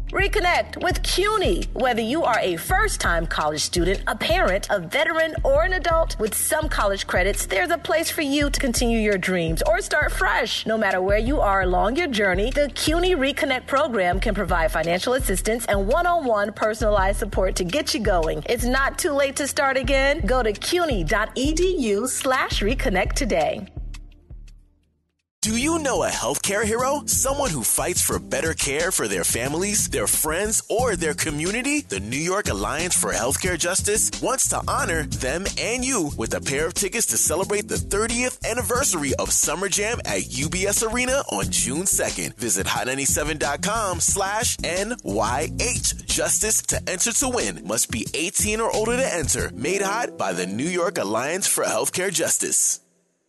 Reconnect with CUNY. Whether you are a first-time college student, a parent, a veteran, or an adult, with some college credits, there's a place for you to continue your dreams or start fresh. No matter where you are along your journey, the CUNY Reconnect program can provide financial assistance and one-on-one personalized support to get you going. It's not too late to start again. Go to cuny.edu/reconnect today. Do you know a healthcare hero? Someone who fights for better care for their families, their friends, or their community? The New York Alliance for Healthcare Justice wants to honor them and you with a pair of tickets to celebrate the 30th anniversary of Summer Jam at UBS Arena on June 2nd. Visit hot97.com/NYH Justice to enter to win. Must be 18 or older to enter. Made hot by the New York Alliance for Healthcare Justice.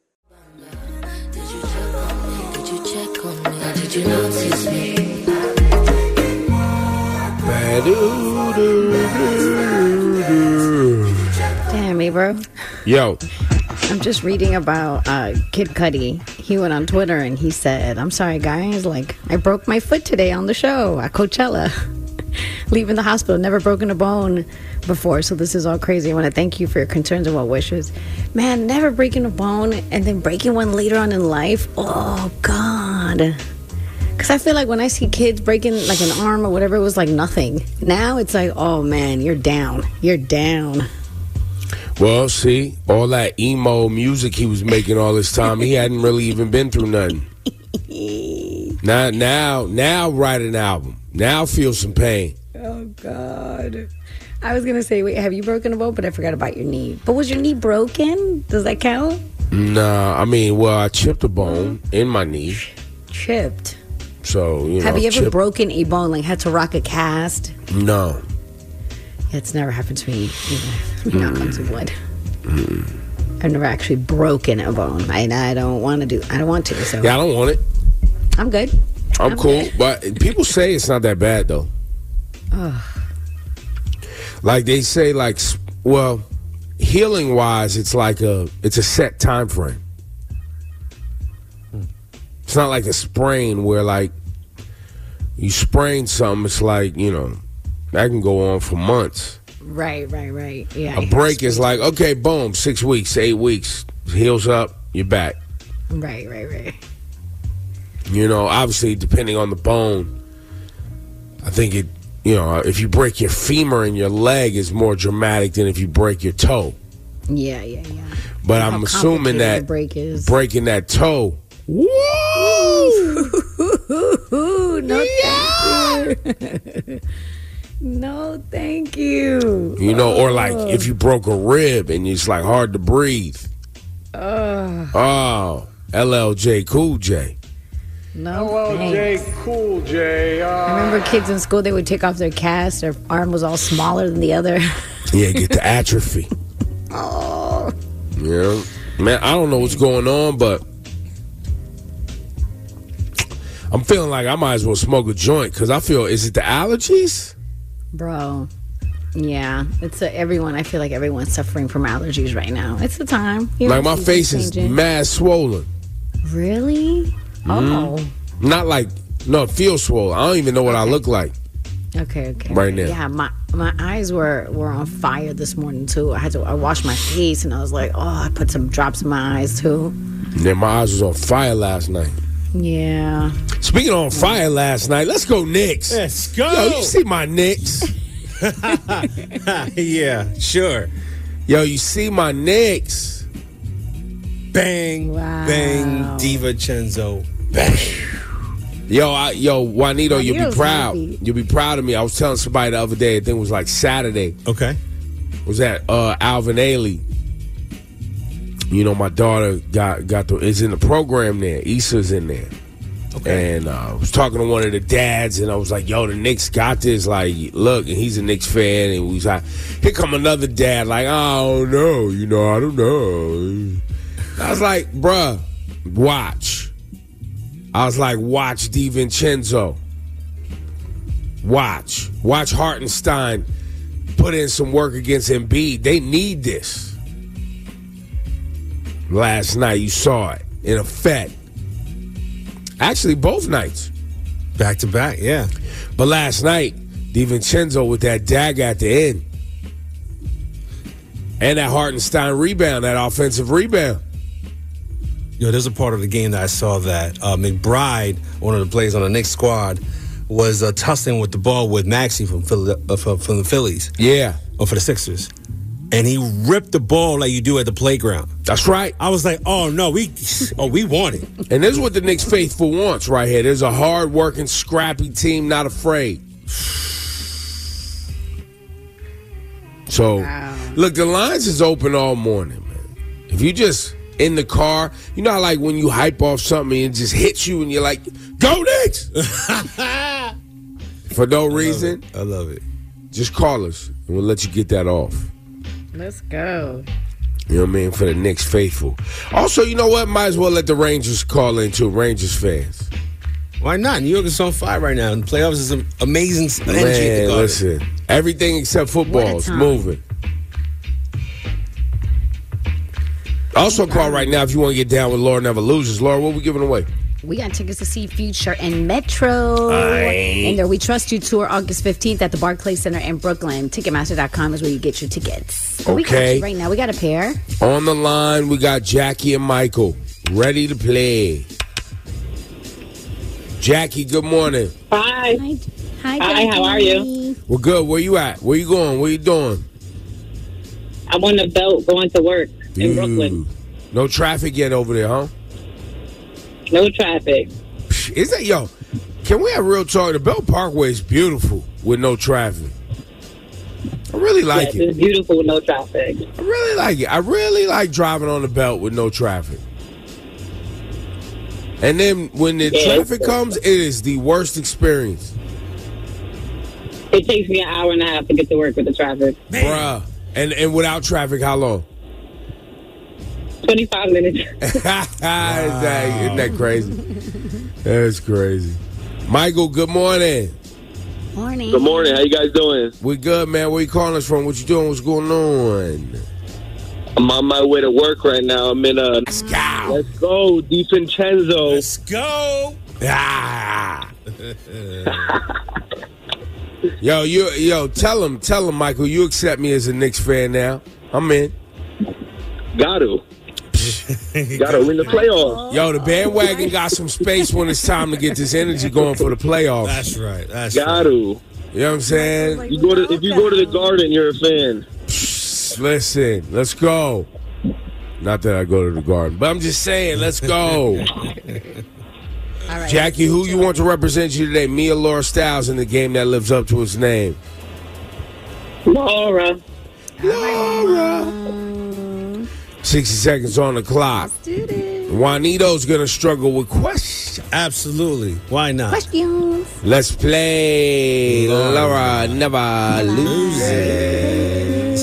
Did you notice me? Damn me, bro. Yo. I'm just reading about Kid Cudi. He went on Twitter and he said, I'm sorry, guys. Like, I broke my foot today on the show at Coachella. Leaving the hospital, never broken a bone before, so this is all crazy. I want to thank you for your concerns and well wishes. Man, never breaking a bone and then breaking one later on in life. Oh, God. Because I feel like when I see kids breaking like an arm or whatever, it was like nothing. Now it's like, oh, man, you're down. You're down. Well, see, all that emo music he was making all this time, he hadn't really even been through nothing. Now write an album. Now feel some pain. Oh, God. I was going to say, wait, have you broken a bone? But I forgot about your knee. But was your knee broken? Does that count? Nah, I mean, well, I chipped a bone in my knee. Chipped? So, you know. Have you ever broken a bone, like had to rock a cast? No. It's never happened to me either. Knock on some wood. I've never actually broken a bone. I don't want to. So. Yeah, I don't want it. I'm good. I'm cool. Good. But people say it's not that bad, though. Ugh. Like they say, like, well, healing wise, it's a set time frame. It's not like a sprain where like you sprain something. It's like, you know, that can go on for months. Right. Yeah. A break is like, okay, boom, 6 weeks, 8 weeks, heals up, you're back. Right. You know, obviously, depending on the bone, I think it. You know, if you break your femur in your leg, it's more dramatic than if you break your toe. Yeah. But I'm assuming that breaking that toe. Woo! No, thank you. No, thank you. You know, or like if you broke a rib and it's like hard to breathe. Oh, LLJ Cool J. No, LLJ Cool J. I remember kids in school, they would take off their cast. Their arm was all smaller than the other. Yeah, get the atrophy. Oh. Yeah. Man, I don't know what's going on, but I'm feeling like I might as well smoke a joint because I feel, is it the allergies? Bro, yeah. It's everyone. I feel like everyone's suffering from allergies right now. It's the time. Like my face is mad swollen. Really? Oh. Not like, no, it feels swollen. I don't even know what I look like. Okay. Right now. Yeah, my eyes were on fire this morning, too. I washed my face, and I was like, oh, I put some drops in my eyes, too. And then my eyes was on fire last night. Yeah. Speaking on fire last night, let's go Knicks. Let's go. Yo, you see my Knicks? Yeah, sure. Yo, you see my Knicks? Bang, bang, DiVincenzo. Bang. Yo, Juanito, you'll be proud. Happy. You'll be proud of me. I was telling somebody the other day, I think it was like Saturday. Okay. Was at Alvin Ailey. You know, my daughter is in the program there. Issa's in there. Okay. And I was talking to one of the dads, and I was like, yo, the Knicks got this. Like, look, and he's a Knicks fan. And we was like, here come another dad, like, I don't know. You know, I don't know. I was like, bruh, watch. I was like, watch DiVincenzo. Watch Hartenstein put in some work against Embiid. They need this. Last night, you saw it in effect. Actually, both nights. Back to back, yeah. But last night, DiVincenzo with that dagger at the end. And that Hartenstein rebound, that offensive rebound. Yo, there's a part of the game that I saw that McBride, one of the players on the Knicks squad, was tussling with the ball with Maxey from the Phillies. Yeah. Or for the Sixers. And he ripped the ball like you do at the playground. That's right. I was like, oh, no, we want it. And this is what the Knicks faithful wants right here. There's a hard-working, scrappy team not afraid. So, look, the lines is open all morning, man. If you just in the car, you know how like when you hype off something and it just hits you and you're like, go Knicks! For no reason. I love it. Just call us and we'll let you get that off. Let's go. You know what I mean? For the Knicks faithful. Also, you know what? Might as well let the Rangers call in too. Rangers fans. Why not? New York is on fire right now. And the playoffs is an amazing energy at the Garden. Listen, everything except football is moving. Also call right now if you want to get down with Laura Never Loses. Laura, what are we giving away? We got tickets to see Future and Metro. And their We Trust You tour August 15th at the Barclays Center in Brooklyn. Ticketmaster.com is where you get your tickets. We got you right now. We got a pair. On the line, we got Jackie and Michael ready to play. Jackie, good morning. Hi. Hi, how are you? We're good. Where you at? Where you going? What you doing? I'm on the belt going to work in Brooklyn. No traffic yet over there, huh? No traffic. Is that, yo, can we have real talk? The Belt Parkway is beautiful with no traffic. I really like it. It's beautiful with no traffic. I really like it. I really like driving on the Belt with no traffic. And then when the traffic comes, it is the worst experience. It takes me an hour and a half to get to work with the traffic. Bruh. And without traffic, how long? 25 minutes. Isn't that crazy? That's crazy. Michael, good morning. Morning. Good morning. How you guys doing? We good, man. Where you calling us from? What you doing? What's going on? I'm on my way to work right now. I'm in Let's go. Let's go, DiVincenzo. Let's go. Ah. Yo, tell him, Michael, you accept me as a Knicks fan now. I'm in. Got to win the playoffs. Yo, the bandwagon got some space when it's time to get this energy going for the playoffs. That's right. Got to. You know what I'm saying? If you go to the Garden, you're a fan. Listen, let's go. Not that I go to the Garden, but I'm just saying, let's go. All right. Jackie, who you want to represent you today? Me or Laura Styles in the game that lives up to its name? Laura. 60 seconds on the clock. Juanito's going to struggle with questions. Absolutely. Why not? Questions. Let's play Laura Never Loses.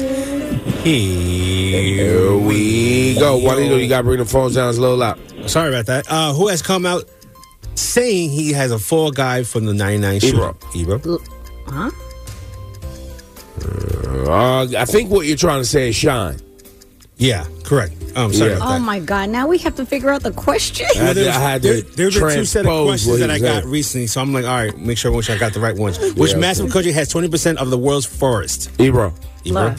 Here we go. Juanito, you got to bring the phones down. It's a little loud. Sorry about that. Who has come out saying he has a fall guy from the 99 show? Ebro. Huh? I think what you're trying to say is Shine. Yeah, correct. Sorry about that. Oh, my God. Now we have to figure out the question. I had to There's been two set of transpose questions what that I he got said. recently, so I'm like, all right, make sure I got the right ones. Which massive country has 20% of the world's forest? Ebro. Laura.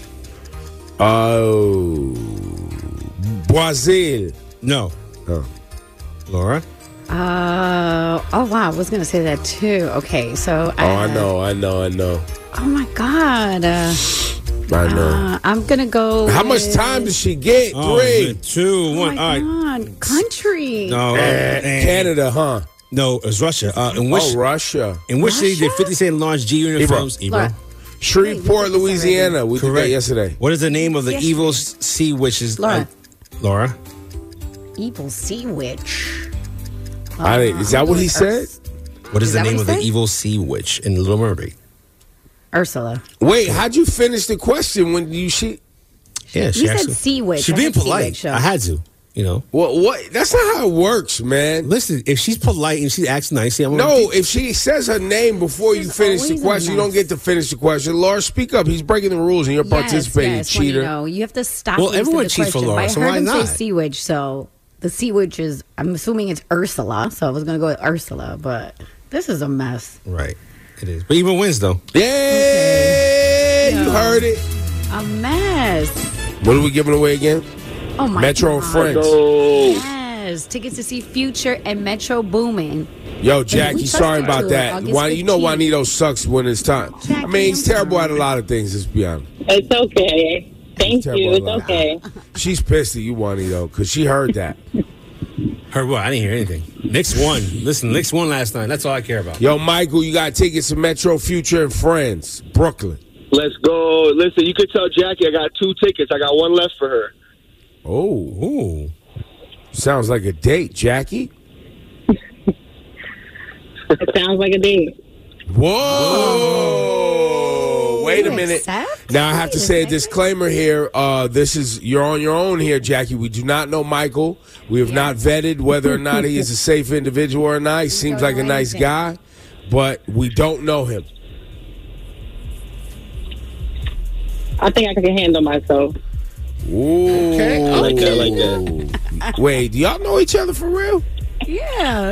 Oh. Brazil. No. Oh. Laura? Oh, wow. I was going to say that, too. Okay, so. I know. Oh, my God. I know. I'm going to go. How much time does she get? 3. 2, 1. Oh, All right. my God. Country. No. Canada, huh? No, it's Russia. In which Russia. In which city did 50 Cent launch G uniforms? Laura. Shreveport, Louisiana. We did that yesterday. What is the name of the evil sea witch? Laura. Laura? Evil sea witch. Is that what he said? What is the that name what of he the said? evil sea witch in Little Mermaid? Ursula. Wait, how'd you finish the question when you Yeah, You said sea witch. She's I being heard sea polite. witch, so- I had to, you know. What? That's not how it works, man. Listen, if she's polite and she acts nicely, I'm gonna No, if she says her name before you finish the always a question, you don't mess. get to finish the question. Laura, speak up. He's breaking the rules and you're participating, cheater. You have to stop. Well, listening to everyone the cheats for question. Laura, But so I heard why him not? say sea witch, so the sea witch is. I'm assuming it's Ursula, so I was going to go with Ursula, but this is a mess. Right. It is. But even wins, though. Yeah, you heard it. A mess. What are we giving away again? Oh, my Metro God. and Friends. Yes. Tickets to see Future and Metro Boomin. Yo, Jackie, sorry about that. You know Juanito sucks when it's time. Jackie, I mean, he's terrible at a lot of things, let's be honest. It's okay. Thank Terrible you. at a It's lot. okay. She's pissed at you, Juanito, because she heard that. Heard what? I didn't hear anything. Knicks won. Listen, Knicks won last night. That's all I care about. Yo, Michael, you got tickets to Metro, Future, and Friends, Brooklyn. Let's go. Listen, you could tell Jackie I got 2 tickets. I got 1 left for her. Oh. Sounds like a date, Jackie. It sounds like a date. Whoa! Wait a minute. Accept? Now I have to say a disclaimer here. You're on your own here, Jackie. We do not know Michael. We have not vetted whether or not he is a safe individual or not. He seems like a nice guy, but we don't know him. I think I can handle myself. Ooh. Okay. I like that. Wait, do y'all know each other for real? Yeah.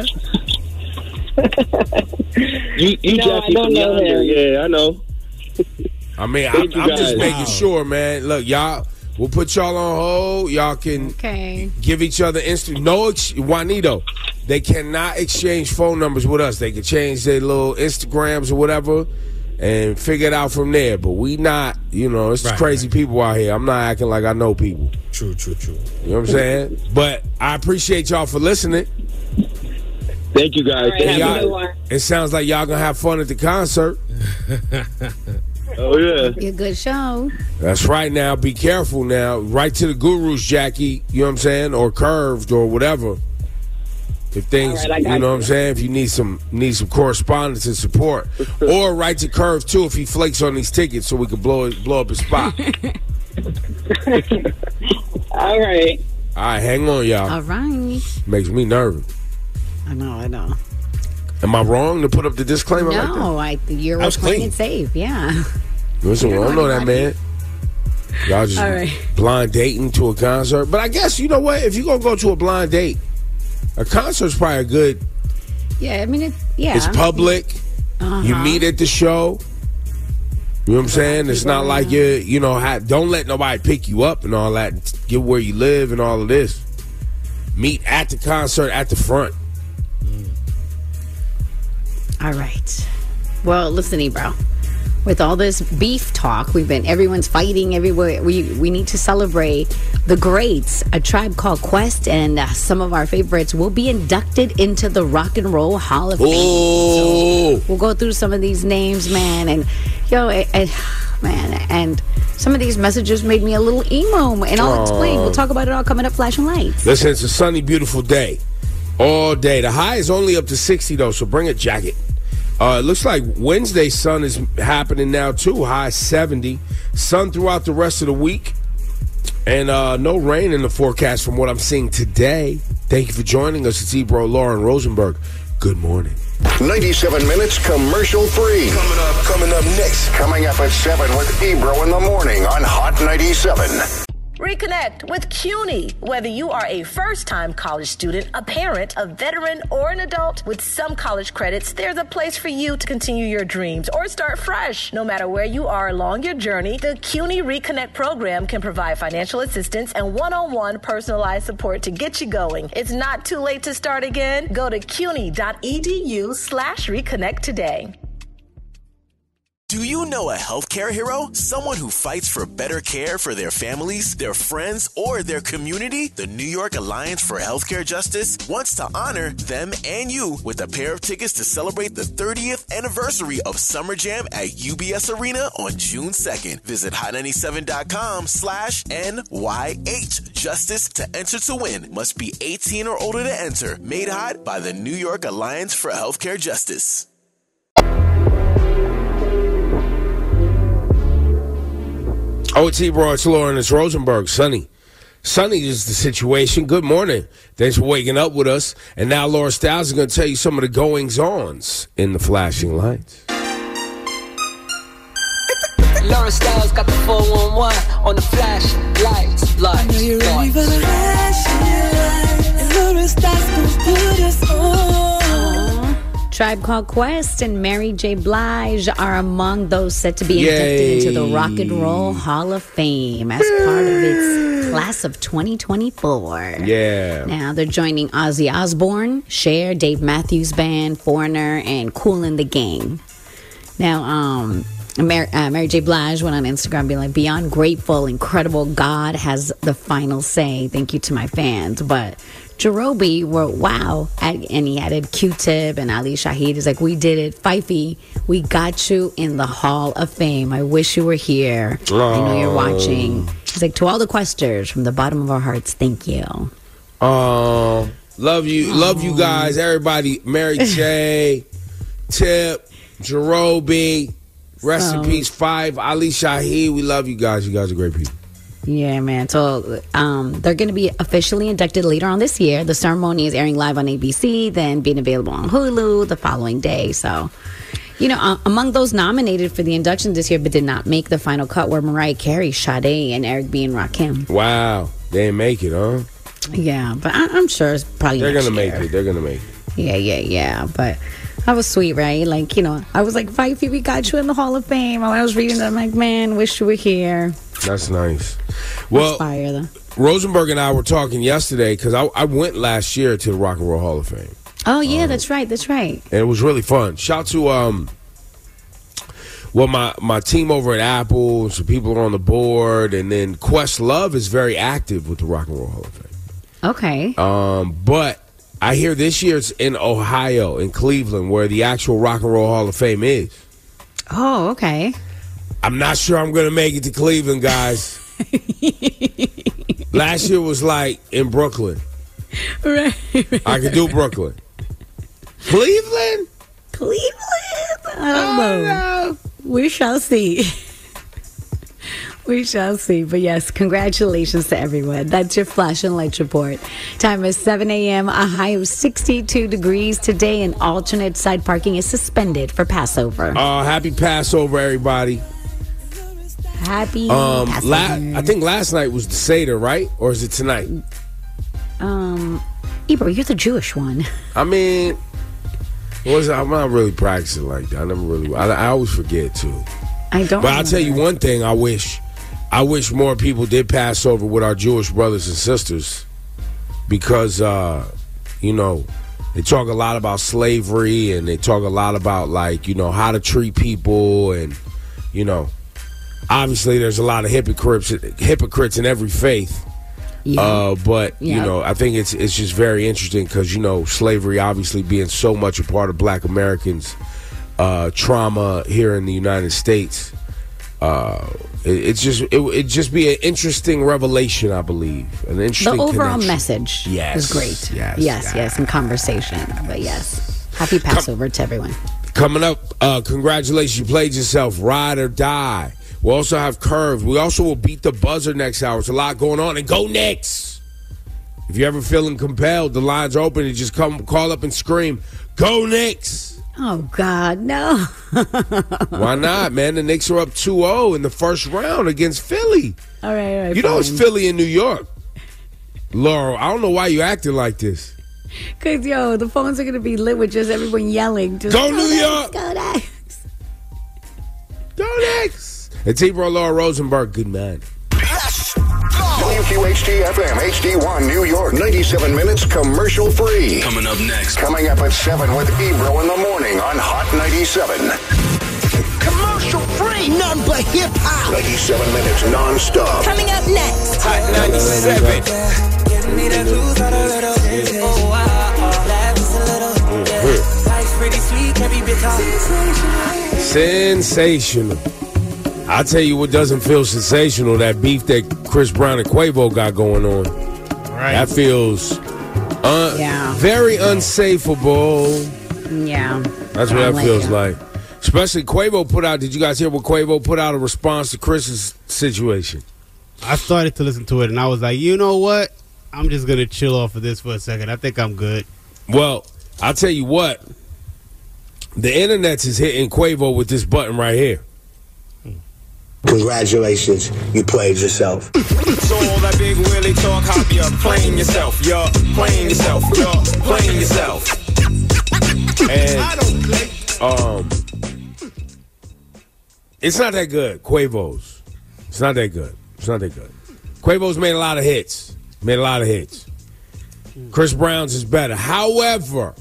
You No, I Jackie don't from know yonder. him. Yeah, I know. I mean, Thank you, I'm just guys. making sure, man. Look, y'all, we'll put y'all on hold. Y'all can give each other Juanito, they cannot exchange phone numbers with us. They can change their little Instagrams or whatever and figure it out from there. But we not, it's crazy people out here. I'm not acting like I know people. True. You know what I'm saying? But I appreciate y'all for listening. Thank you, guys. All right, Thank have a you. good one. It sounds like y'all gonna have fun at the concert. Oh, yeah. Be a good show. That's right. Now, be careful now. Right to the gurus, Jackie. You know what I'm saying? Or Curved or whatever. If things, All right, I got you know you. what I'm saying? If you need some correspondence and support, or write to Curve too if he flakes on these tickets so we can blow up his spot. All right. All right, hang on, y'all. All right. Makes me nervous. I know. Am I wrong to put up the disclaimer like that? No, you're That was playing clean. it safe. Yeah. Listen, I don't know that, man. Y'all just All right. blind dating to a concert. But I guess, you know what? If you're going to go to a blind date, a concert's probably a good. Yeah, I mean, It's public. You meet at the show. You know what I'm saying? It's not like don't let nobody pick you up and all that. Get where you live and all of this. Meet at the concert at the front. All right. Well, listen, Ebro. With all this beef talk, everyone's fighting everywhere. We need to celebrate the greats. A Tribe Called Quest and some of our favorites will be inducted into the Rock and Roll Hall of Fame. So we'll go through some of these names, man, and and some of these messages made me a little emo, and I'll explain. We'll talk about it all coming up. Flashing lights. Listen, it's a sunny, beautiful day. All day. The high is only up to 60, though, so bring a jacket. It looks like Wednesday sun is happening now, too. High 70. Sun throughout the rest of the week. And no rain in the forecast from what I'm seeing today. Thank you for joining us. It's Ebro, Lauren Rosenberg. Good morning. 97 minutes commercial free. Coming up next. Coming up at 7 with Ebro in the morning on Hot 97. Reconnect with CUNY. Whether you are a first-time college student, a parent, a veteran, or an adult, with some college credits, there's a place for you to continue your dreams or start fresh. No matter where you are along your journey, the CUNY Reconnect program can provide financial assistance and one-on-one personalized support to get you going. It's not too late to start again. Go to cuny.edu/reconnect today. Do you know a healthcare hero? Someone who fights for better care for their families, their friends, or their community? The New York Alliance for Healthcare Justice wants to honor them and you with a pair of tickets to celebrate the 30th anniversary of Summer Jam at UBS Arena on June 2nd. Visit hot97.com/NYH Justice to enter to win. Must be 18 or older to enter. Made hot by the New York Alliance for Healthcare Justice. Oh, it's Ebro, it's Lauren, it's Rosenberg. Sunny is the situation. Good morning. Thanks for waking up with us. And now Laura Styles is going to tell you some of the goings-ons in the flashing lights. Laura Styles got the 411 on the flashing lights. Lights. You ready for the flashing lights? Laura Styles gon' put us on. Tribe Called Quest and Mary J. Blige are among those set to be inducted into the Rock and Roll Hall of Fame as part of its class of 2024. Yeah. Now they're joining Ozzy Osbourne, Cher, Dave Matthews Band, Foreigner, and Kool and the Gang. Now, Mary J. Blige went on Instagram being like, beyond grateful, incredible, God has the final say. Thank you to my fans. But Jerobi wrote, wow. And he added Q-Tip and Ali Shaheed. He's like, we did it. Fifey, we got you in the Hall of Fame. I wish you were here. I know you're watching. He's like, to all the Questers, from the bottom of our hearts, thank you. Love you. Love you guys. Everybody. Mary J, Tip, Jerobi. Rest in peace, Five, Ali Shaheed. We love you guys. You guys are great people. Yeah, man. So they're going to be officially inducted later on this year. The ceremony is airing live on ABC, then being available on Hulu the following day. So, you know, among those nominated for the induction this year but did not make the final cut were Mariah Carey, Sade, and Eric B. and Rakim. Wow. They didn't make it, huh? Yeah, but I'm sure it's probably They're next going to make year. it. They're going to make it. Yeah. But that was sweet, right? Like, you know, I was like, Fifey, we got you in the Hall of Fame. When I was reading that, I'm like, man, wish you were here. That's nice. Well, fire, though. Rosenberg and I were talking yesterday because I went last year to the Rock and Roll Hall of Fame. Oh, yeah, that's right. And it was really fun. Shout to my team over at Apple, some people are on the board, and then Questlove is very active with the Rock and Roll Hall of Fame. Okay. But I hear this year it's in Ohio, in Cleveland, where the actual Rock and Roll Hall of Fame is. Oh, okay. I'm not sure I'm going to make it to Cleveland, guys. Last year was like in Brooklyn. Right. I could do Brooklyn. Cleveland? I don't know. We shall see. We shall see. But yes, congratulations to everyone. That's your Flash and Light Report. Time is 7 a.m. A high of 62 degrees today, and alternate side parking is suspended for Passover. Happy Passover, everybody. Happy Passover. I think last night was the Seder, right? Or is it tonight? Ebro, you're the Jewish one. I mean, I'm not really practicing like that. I never really. I always forget too. I don't. But I'll tell you one thing. I wish more people did Passover with our Jewish brothers and sisters, because you know, they talk a lot about slavery and they talk a lot about, like, you know, how to treat people, and, you know, obviously there's a lot of hypocrites in every faith. Yeah. But you know, I think it's just very interesting because, you know, slavery obviously being so much a part of Black Americans' trauma here in the United States. It'd just be an interesting revelation, I believe. An interesting the overall connection. Message is great. Yes, and conversation. But yes, happy Passover to everyone. Coming up, congratulations, you played yourself. Ride or Die. We also have Curves. We also will beat the buzzer next hour. It's a lot going on. And go Knicks! If you're ever feeling compelled, the lines are open, and just call up and scream, "Go Knicks!" Oh, God, no. Why not, man? The Knicks are up 2-0 in the first round against Philly. All right. You know it's Philly in New York. Laurel, I don't know why you acting like this. Because, the phones are going to be lit with just everyone yelling. Just, go New York! Go Knicks! Go Knicks! It's Ebro Laura Rosenberg. Good man. WQHT-FM HD1 New York, 97 minutes commercial free. Coming up next. Coming up at 7 with Ebro in the morning on Hot 97. Commercial free, none but hip hop. 97 minutes non-stop. Coming up next. Hot 97. Getting me to lose on a little. Oh, laugh just a little. Life's pretty sweet, can be bitter. Sensational. I'll tell you what doesn't feel sensational, that beef that Chris Brown and Quavo got going on. Right. That feels very unsafeable. Yeah. That's what that feels like. Especially Quavo put out, did you guys hear what Quavo put out a response to Chris's situation? I started to listen to it, and I was like, you know what? I'm just going to chill off of this for a second. I think I'm good. Well, I'll tell you what. The internet's is hitting Quavo with this button right here. Congratulations, you played yourself. So all that big Willie talk, hop, you're playing yourself, you're playing yourself, you're playing yourself. And it's not that good. Quavo's. It's not that good. Quavo's made a lot of hits. Chris Brown's is better. However,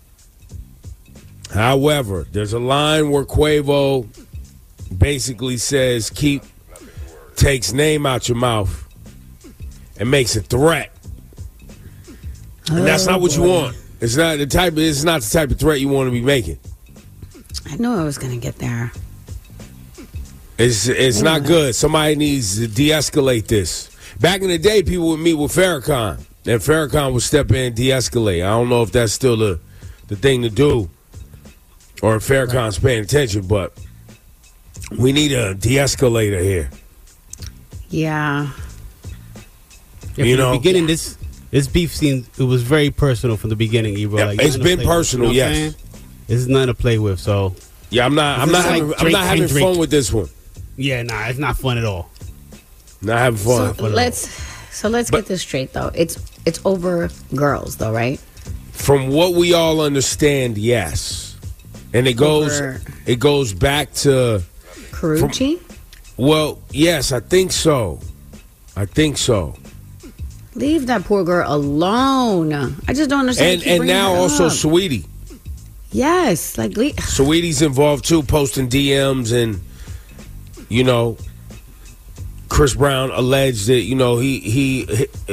there's a line where Quavo basically says takes name out your mouth and makes a threat. And that's not what you want. It's not the type of threat you want to be making. I knew I was going to get there. It's not good. Somebody needs to de-escalate this. Back in the day, people would meet with Farrakhan, and Farrakhan would step in and de-escalate. I don't know if that's still the thing to do, or if Farrakhan's paying attention, but we need a de-escalator here. Yeah. From the beginning, this beef scene, it was very personal from the beginning, Ebro. Yeah, it's been personal, yes. This is nothing to play with, so. Yeah, I'm not having fun with this one. Yeah, it's not fun at all. Not having fun. So let's get this straight though. It's over girls though, right? From what we all understand, yes. And it goes back to Karrueche? Well, yes, I think so. Leave that poor girl alone. I just don't understand. And now also Saweetie. Yes, Saweetie's involved too, posting DMs, and Chris Brown alleged that he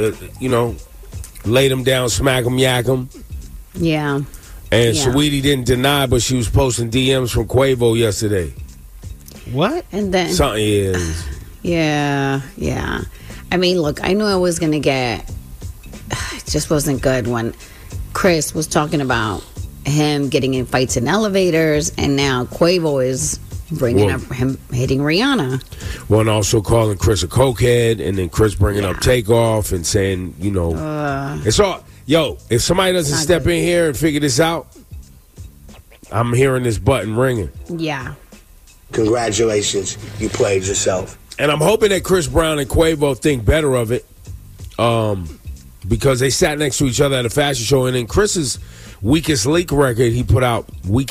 laid him down, smack him, yak him. Yeah. And Saweetie didn't deny, but she was posting DMs from Quavo yesterday. What? And then something is. Yeah. I mean, look, I knew I was gonna get. It just wasn't good when Chris was talking about him getting in fights in elevators, and now Quavo is bringing up him hitting Rihanna. Well, and also calling Chris a cokehead, and then Chris bringing up Takeoff and saying, it's all. Yo, if somebody doesn't step in here and figure this out, I'm hearing this button ringing. Yeah. Congratulations, you played yourself. And I'm hoping that Chris Brown and Quavo think better of it, because they sat next to each other at a fashion show, and then Chris's weakest link record he put out,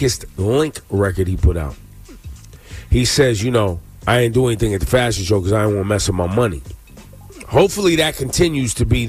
he says, I ain't do anything at the fashion show because I don't want to mess up my money. Hopefully that continues to be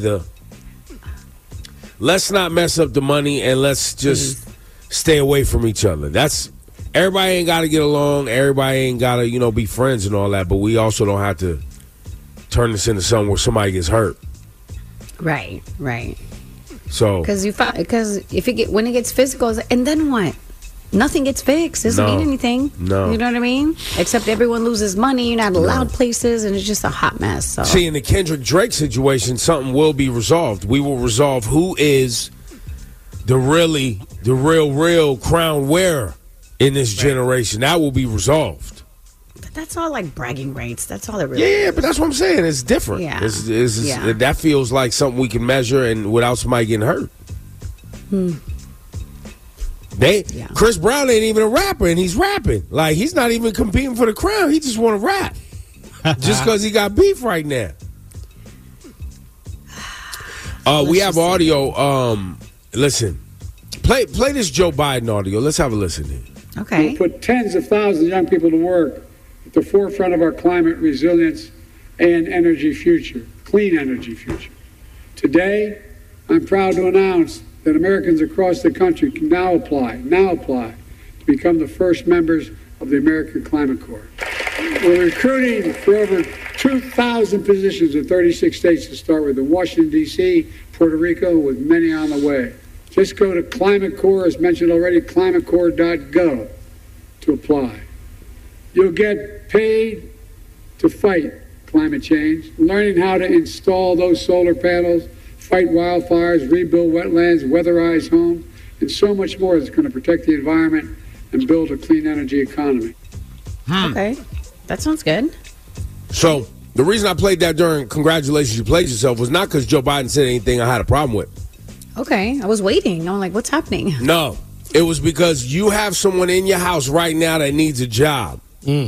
let's not mess up the money, and let's just stay away from each other. Everybody ain't got to get along. Everybody ain't got to, be friends and all that. But we also don't have to turn this into something where somebody gets hurt. Right. So, because when it gets physical, and then what? Nothing gets fixed. Doesn't mean anything. No, you know what I mean. Except everyone loses money. You're not allowed places, and it's just a hot mess. So. See, in the Kendrick Drake situation, something will be resolved. We will resolve who is the real crown wearer in this generation. That will be resolved. But that's all like bragging rights. That's all it really is. Yeah, but that's what I'm saying. It's different. Yeah. That feels like something we can measure and without somebody getting hurt. Chris Brown ain't even a rapper, and he's rapping. Like, he's not even competing for the crown. He just want to rap. Just because he got beef right now. We have audio. Listen. Play this Joe Biden audio. Let's have a listen here. Okay. We'll put tens of thousands of young people to work at the forefront of our climate resilience and energy future, clean energy future. Today, I'm proud to announce that Americans across the country can now apply to become the first members of the American Climate Corps. We're recruiting for over 2,000 positions in 36 states to start with, in Washington, D.C., Puerto Rico, with many on the way. Just go to Climate Corps, as mentioned already, climatecorps.gov to apply. You'll get paid to fight climate change, learning how to install those solar panels, fight wildfires, rebuild wetlands, weatherize homes, and so much more that's going to protect the environment and build a clean energy economy. Okay, that sounds good. So the reason I played that during Congratulations You Played Yourself was not because Joe Biden said anything I had a problem with. Okay, I was waiting. I'm like, what's happening? No, it was because you have someone in your house right now that needs a job.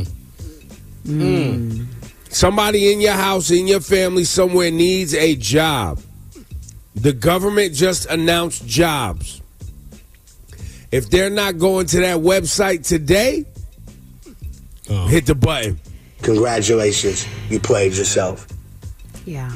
Somebody in your house, in your family, somewhere needs a job. The government just announced jobs. If they're not going to that website today, hit the button. Congratulations, you played yourself. Yeah.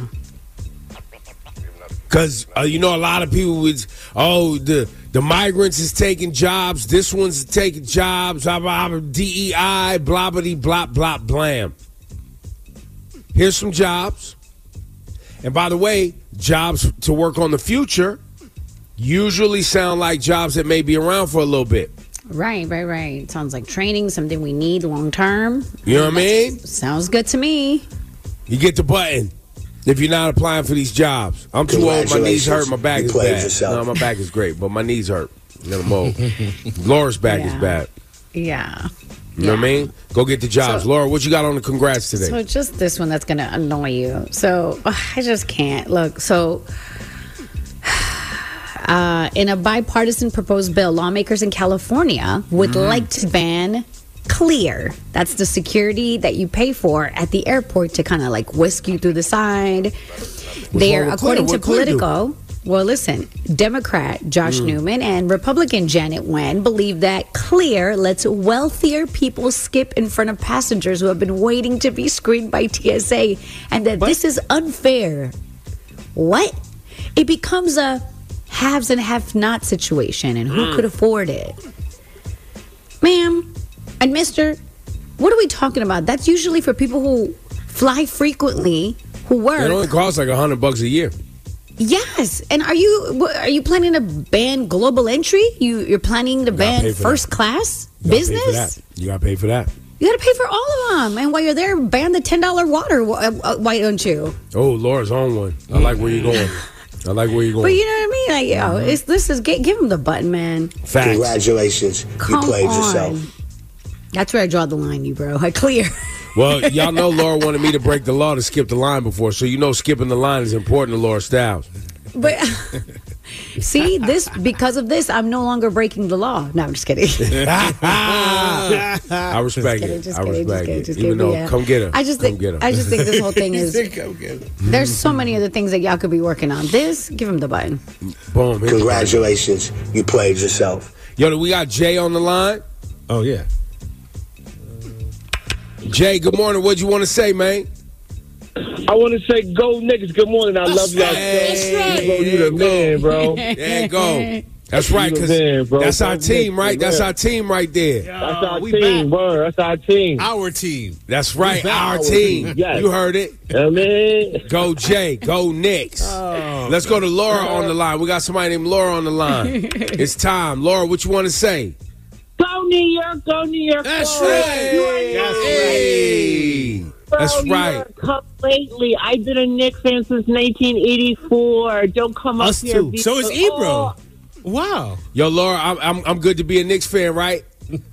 Because, a lot of people would, the migrants is taking jobs, this one's taking jobs, DEI, blah-blah-dee, blah, blah, blam. Here's some jobs. And by the way, jobs to work on the future usually sound like jobs that may be around for a little bit. Right. Sounds like training, something we need long term. You know what I mean? Sounds good to me. You get the button if you're not applying for these jobs. I'm too old. My knees hurt. My back is bad. No, my back is great, but my knees hurt. I'm old. Laura's back is bad. Yeah. You know what I mean? Go get the jobs. So, Laura, what you got on the congrats today? So just this one that's going to annoy you. So I just can't. Look, so in a bipartisan proposed bill, lawmakers in California would like to ban Clear. That's the security that you pay for at the airport to kind of like whisk you through the side. They're, according to Politico, well, listen, Democrat Josh Newman and Republican Janet Wen believe that Clear lets wealthier people skip in front of passengers who have been waiting to be screened by TSA, and that this is unfair. What? It becomes a haves and have-not situation, and who could afford it? Ma'am and mister, what are we talking about? That's usually for people who fly frequently, who work. It only costs like $100 a year. Yes, and are you planning to ban global entry? You're planning to ban first class business? You gotta pay for that. You gotta pay for all of them, and while you're there, ban the $10 water. Why don't you? Oh, Laura's on one. I like where you're going. But you know what I mean? Like, give him the button, man. Facts. Congratulations, you played yourself. That's where I draw the line, you bro. I clear. Well, y'all know Laura wanted me to break the law to skip the line before, so you know skipping the line is important to Laura Styles. But see, because of this, I'm no longer breaking the law. No, I'm just kidding. I respect it. I respect it. Even though, come get her. I just think this whole thing is. There's so many other things that y'all could be working on. Give him the button. Boom. Congratulations, you played yourself. Yo, we got Jay on the line. Oh yeah. Jay, good morning. What you want to say, man? I want to say, go Knicks. Good morning. I love y'all. You the man, bro. There you go. That's right, because that's our team, right? That's our team right there. That's our team, bro. That's our team. Our team. That's right, our team. Yes. You heard it. Man. Go Jay. Go Knicks. Let's go to Laura on the line. We got somebody named Laura on the line. It's time. Laura, what you want to say? Go New York, go New York. That's right. That's right. Come lately. I've been a Knicks fan since 1984. Don't come up here. Too. So is Ebro. Wow. Yo, Laura, I'm good to be a Knicks fan, right?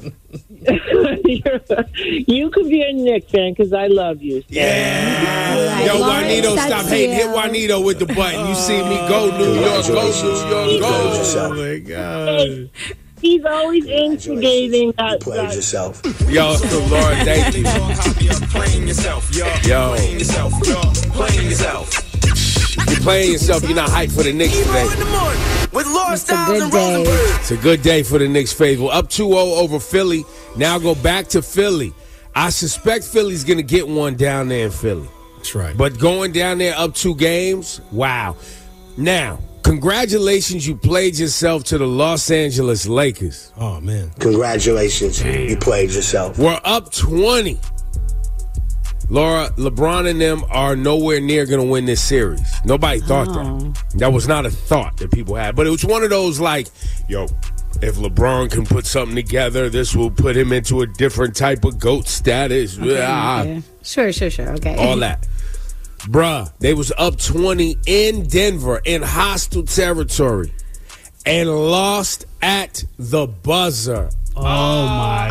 You could be a Knicks fan because I love you. So. Yeah. Yo, Juanito, stop hating. Hit Juanito with the button. You see me. Go New York. Go New York. Go. Oh, my God. He's always instigating that. You played yourself. Yo, Laura, thank you. Playing yourself. Yo. Playing yourself. Playing yourself. You're playing yourself. You're not hyped for the Knicks today. With Laura It's a good day. It's a good day for the Knicks faithful. Up 2-0 over Philly. Now go back to Philly. I suspect Philly's going to get one down there in Philly. That's right. But going down there up 2 games, wow. Now, congratulations, you played yourself to the Los Angeles Lakers. Oh, man. Congratulations, you played yourself. We're up 20. Laura, LeBron and them are nowhere near going to win this series. Nobody thought that. That was not a thought that people had. But it was one of those like, yo, if LeBron can put something together, this will put him into a different type of GOAT status. Okay. Sure. Okay. All that. Bruh, they was up 20 in Denver in hostile territory and lost at the buzzer. Oh, my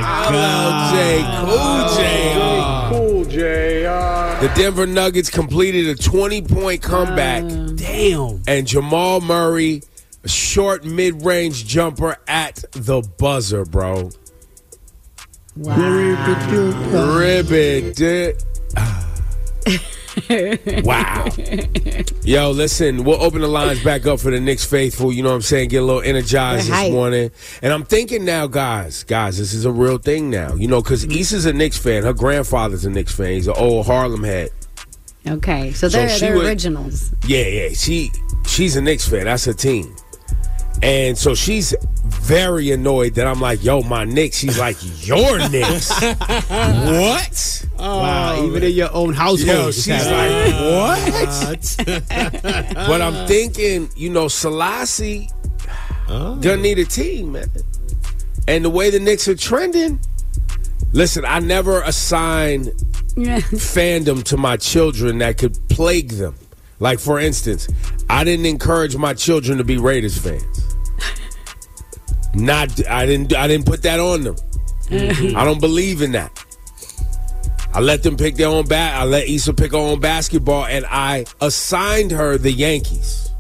God. Cool J. The Denver Nuggets completed a 20-point comeback. Damn. And Jamal Murray, a short mid-range jumper at the buzzer, bro. Wow. Ribbit. Wow. Yo, listen, we'll open the lines back up for the Knicks faithful. You know what I'm saying? Get a little energized this morning. And I'm thinking now, guys, this is a real thing now. You know, because Issa's a Knicks fan. Her grandfather's a Knicks fan. He's an old Harlem head. Okay, so they're originals. Yeah. She's a Knicks fan. That's her team. And so she's very annoyed that I'm like, yo, my Knicks. She's like, your Knicks? What? Wow, even in your own household. Yo, she's like, what? But I'm thinking, you know, Selassie gonna need a team, man. And the way the Knicks are trending, listen, I never assign fandom to my children that could plague them. Like, for instance, I didn't encourage my children to be Raiders fans. I didn't put that on them. I don't believe in that. I let them pick their own I let Issa pick her own basketball, and I assigned her the Yankees.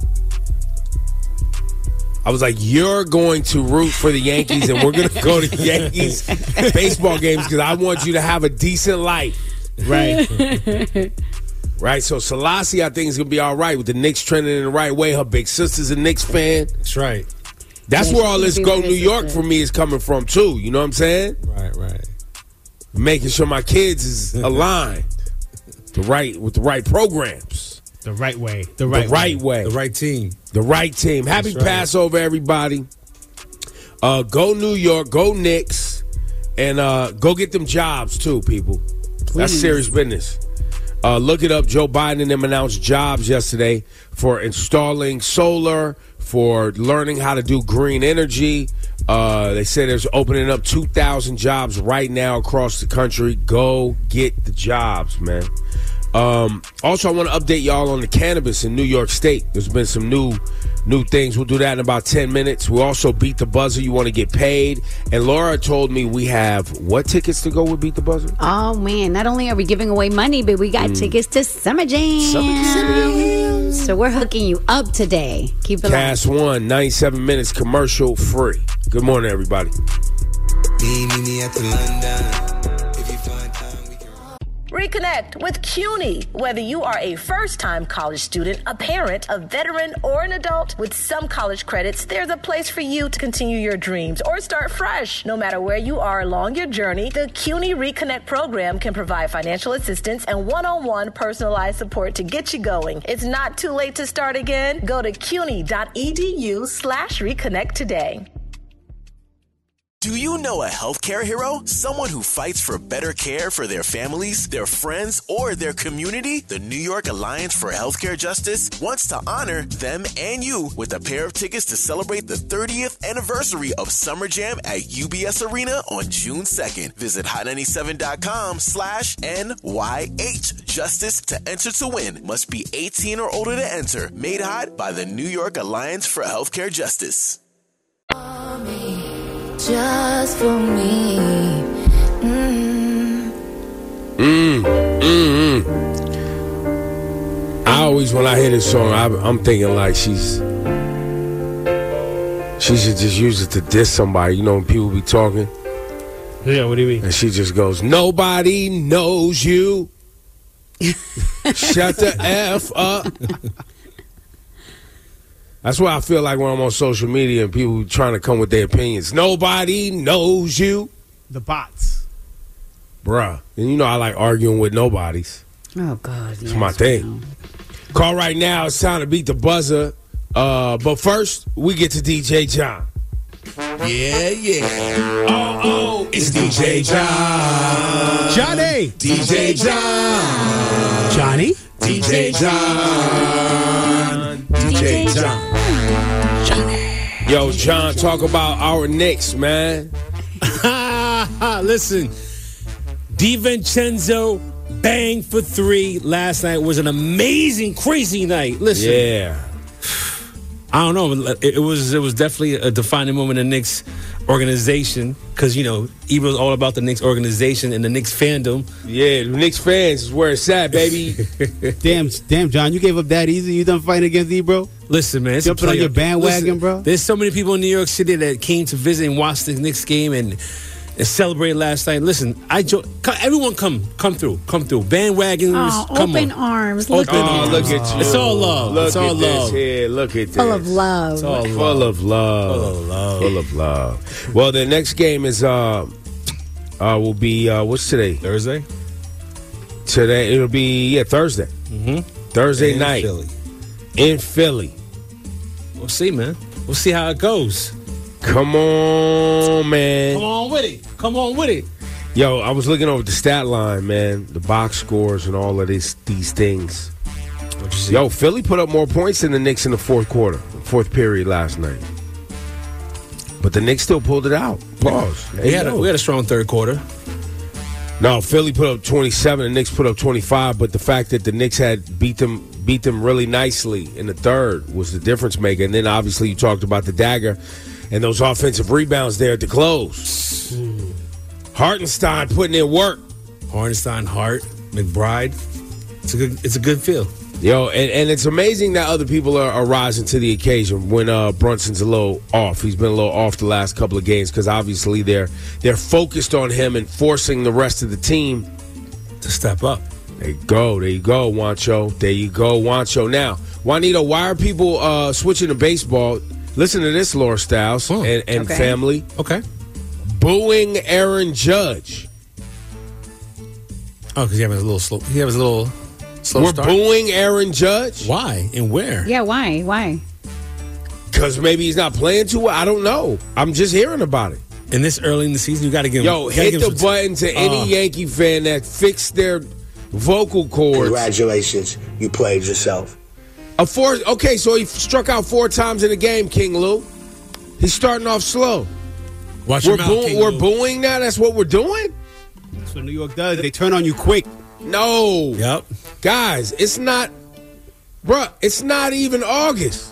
I was like, you're going to root for the Yankees, and we're going to go to Yankees baseball games because I want you to have a decent life. Right. Right, so Selassie, I think, is going to be all right with the Knicks trending in the right way. Her big sister's a Knicks fan. That's right. That's where all this Go New York for me is coming from, too. You know what I'm saying? Right. Making sure my kids is aligned with the right programs. The right way. The right way. The right team. The right team. Happy Passover, everybody. Go New York. Go Knicks. And go get them jobs, too, people. Please. That's serious business. Look it up. Joe Biden and them announced jobs yesterday for installing solar, for learning how to do green energy. They say there's opening up 2,000 jobs right now across the country. Go get the jobs, man. Also, I want to update y'all on the cannabis in New York State. There's been some new things. We'll do that in about 10 minutes. We also Beat the Buzzer. You want to get paid. And Laura told me we have what tickets to go with Beat the Buzzer? Oh, man. Not only are we giving away money, but we got tickets to Summer Jam. So we're hooking you up today. Keep it Cast One, 97 minutes commercial free. Good morning, everybody. Reconnect with CUNY. Whether you are a first-time college student, a parent, a veteran, or an adult, with some college credits, there's a place for you to continue your dreams or start fresh. No matter where you are along your journey, the CUNY Reconnect program can provide financial assistance and one-on-one personalized support to get you going. It's not too late to start again. Go to cuny.edu/reconnect today. Do you know a healthcare hero? Someone who fights for better care for their families, their friends, or their community? The New York Alliance for Healthcare Justice wants to honor them and you with a pair of tickets to celebrate the 30th anniversary of Summer Jam at UBS Arena on June 2nd. Visit hot97.com/NYH Justice to enter to win. Must be 18 or older to enter. Made hot by the New York Alliance for Healthcare Justice. Just for me. I always, when I hear this song, I'm thinking like she should just use it to diss somebody. You know, when people be talking. Yeah, what do you mean? And she just goes, nobody knows you. Shut the F up. That's why I feel like when I'm on social media and people trying to come with their opinions. Nobody knows you. The bots. Bruh. And you know I like arguing with nobodies. Oh, God. It's my thing. Call right now. It's time to Beat the Buzzer. But first, we get to DJ John. Yeah. Oh, it's DJ John. Johnny. DJ John. Johnny. DJ John. DJ John. Yo, John, talk about our Knicks, man. Listen, DiVincenzo banged for 3 last night. Was an amazing, crazy night. Listen. Yeah. I don't know. It was definitely a defining moment in the Knicks organization because, you know, Ebro's all about the Knicks organization and the Knicks fandom. Yeah, the Knicks fans is where it's at, baby. Damn, John, you gave up that easy? You done fighting against Ebro? Listen, man. Jumping on your bandwagon, bro? There's so many people in New York City that came to visit and watch the Knicks game, and and celebrated last night. Listen, everyone come through. Bandwagons, come open on. arms. Look at look at you. It's all love. Look it's all at love. this here. Look at this. Full of love. It's all Full of love. Full of love. Full of love. Well, the next game is will be what's today? Thursday. Today it'll be Thursday. Mm-hmm. Thursday night in Philly. We'll see, man. We'll see how it goes. Come on, man. Come on with it. Yo, I was looking over the stat line, man. The box scores and all of these things. What'd you see? Yo, Philly put up more points than the Knicks in the fourth period last night. But the Knicks still pulled it out. Pause. We had a strong third quarter. No, Philly put up 27, the Knicks put up 25, but the fact that the Knicks had beat them really nicely in the third was the difference maker. And then obviously you talked about the dagger and those offensive rebounds there at the close. Hartenstein putting in work. Hartenstein, Hart, McBride. It's a good feel. Yo, and it's amazing that other people are rising to the occasion when Brunson's a little off. He's been a little off the last couple of games because obviously they're focused on him and forcing the rest of the team to step up. There you go, Juancho. There you go, Juancho. Now, Juanito, why are people switching to baseball? Listen to this, Laura Styles and family. Okay. Booing Aaron Judge. Oh, because he has a little slow. He has a little. We're booing Aaron Judge? Why and where? Yeah, why? Because maybe he's not playing too well. I don't know. I'm just hearing about it. And this early in the season, you got to give him. Hit the button to any Yankee fan that fixed their vocal cords. Congratulations, you played yourself. Okay, so he struck out 4 times in a game, King Lou. He's starting off slow. Watch your mouth, King We're Lou. booing now? That's what we're doing? That's what New York does. They turn on you quick. No. Yep. Guys, it's not even August.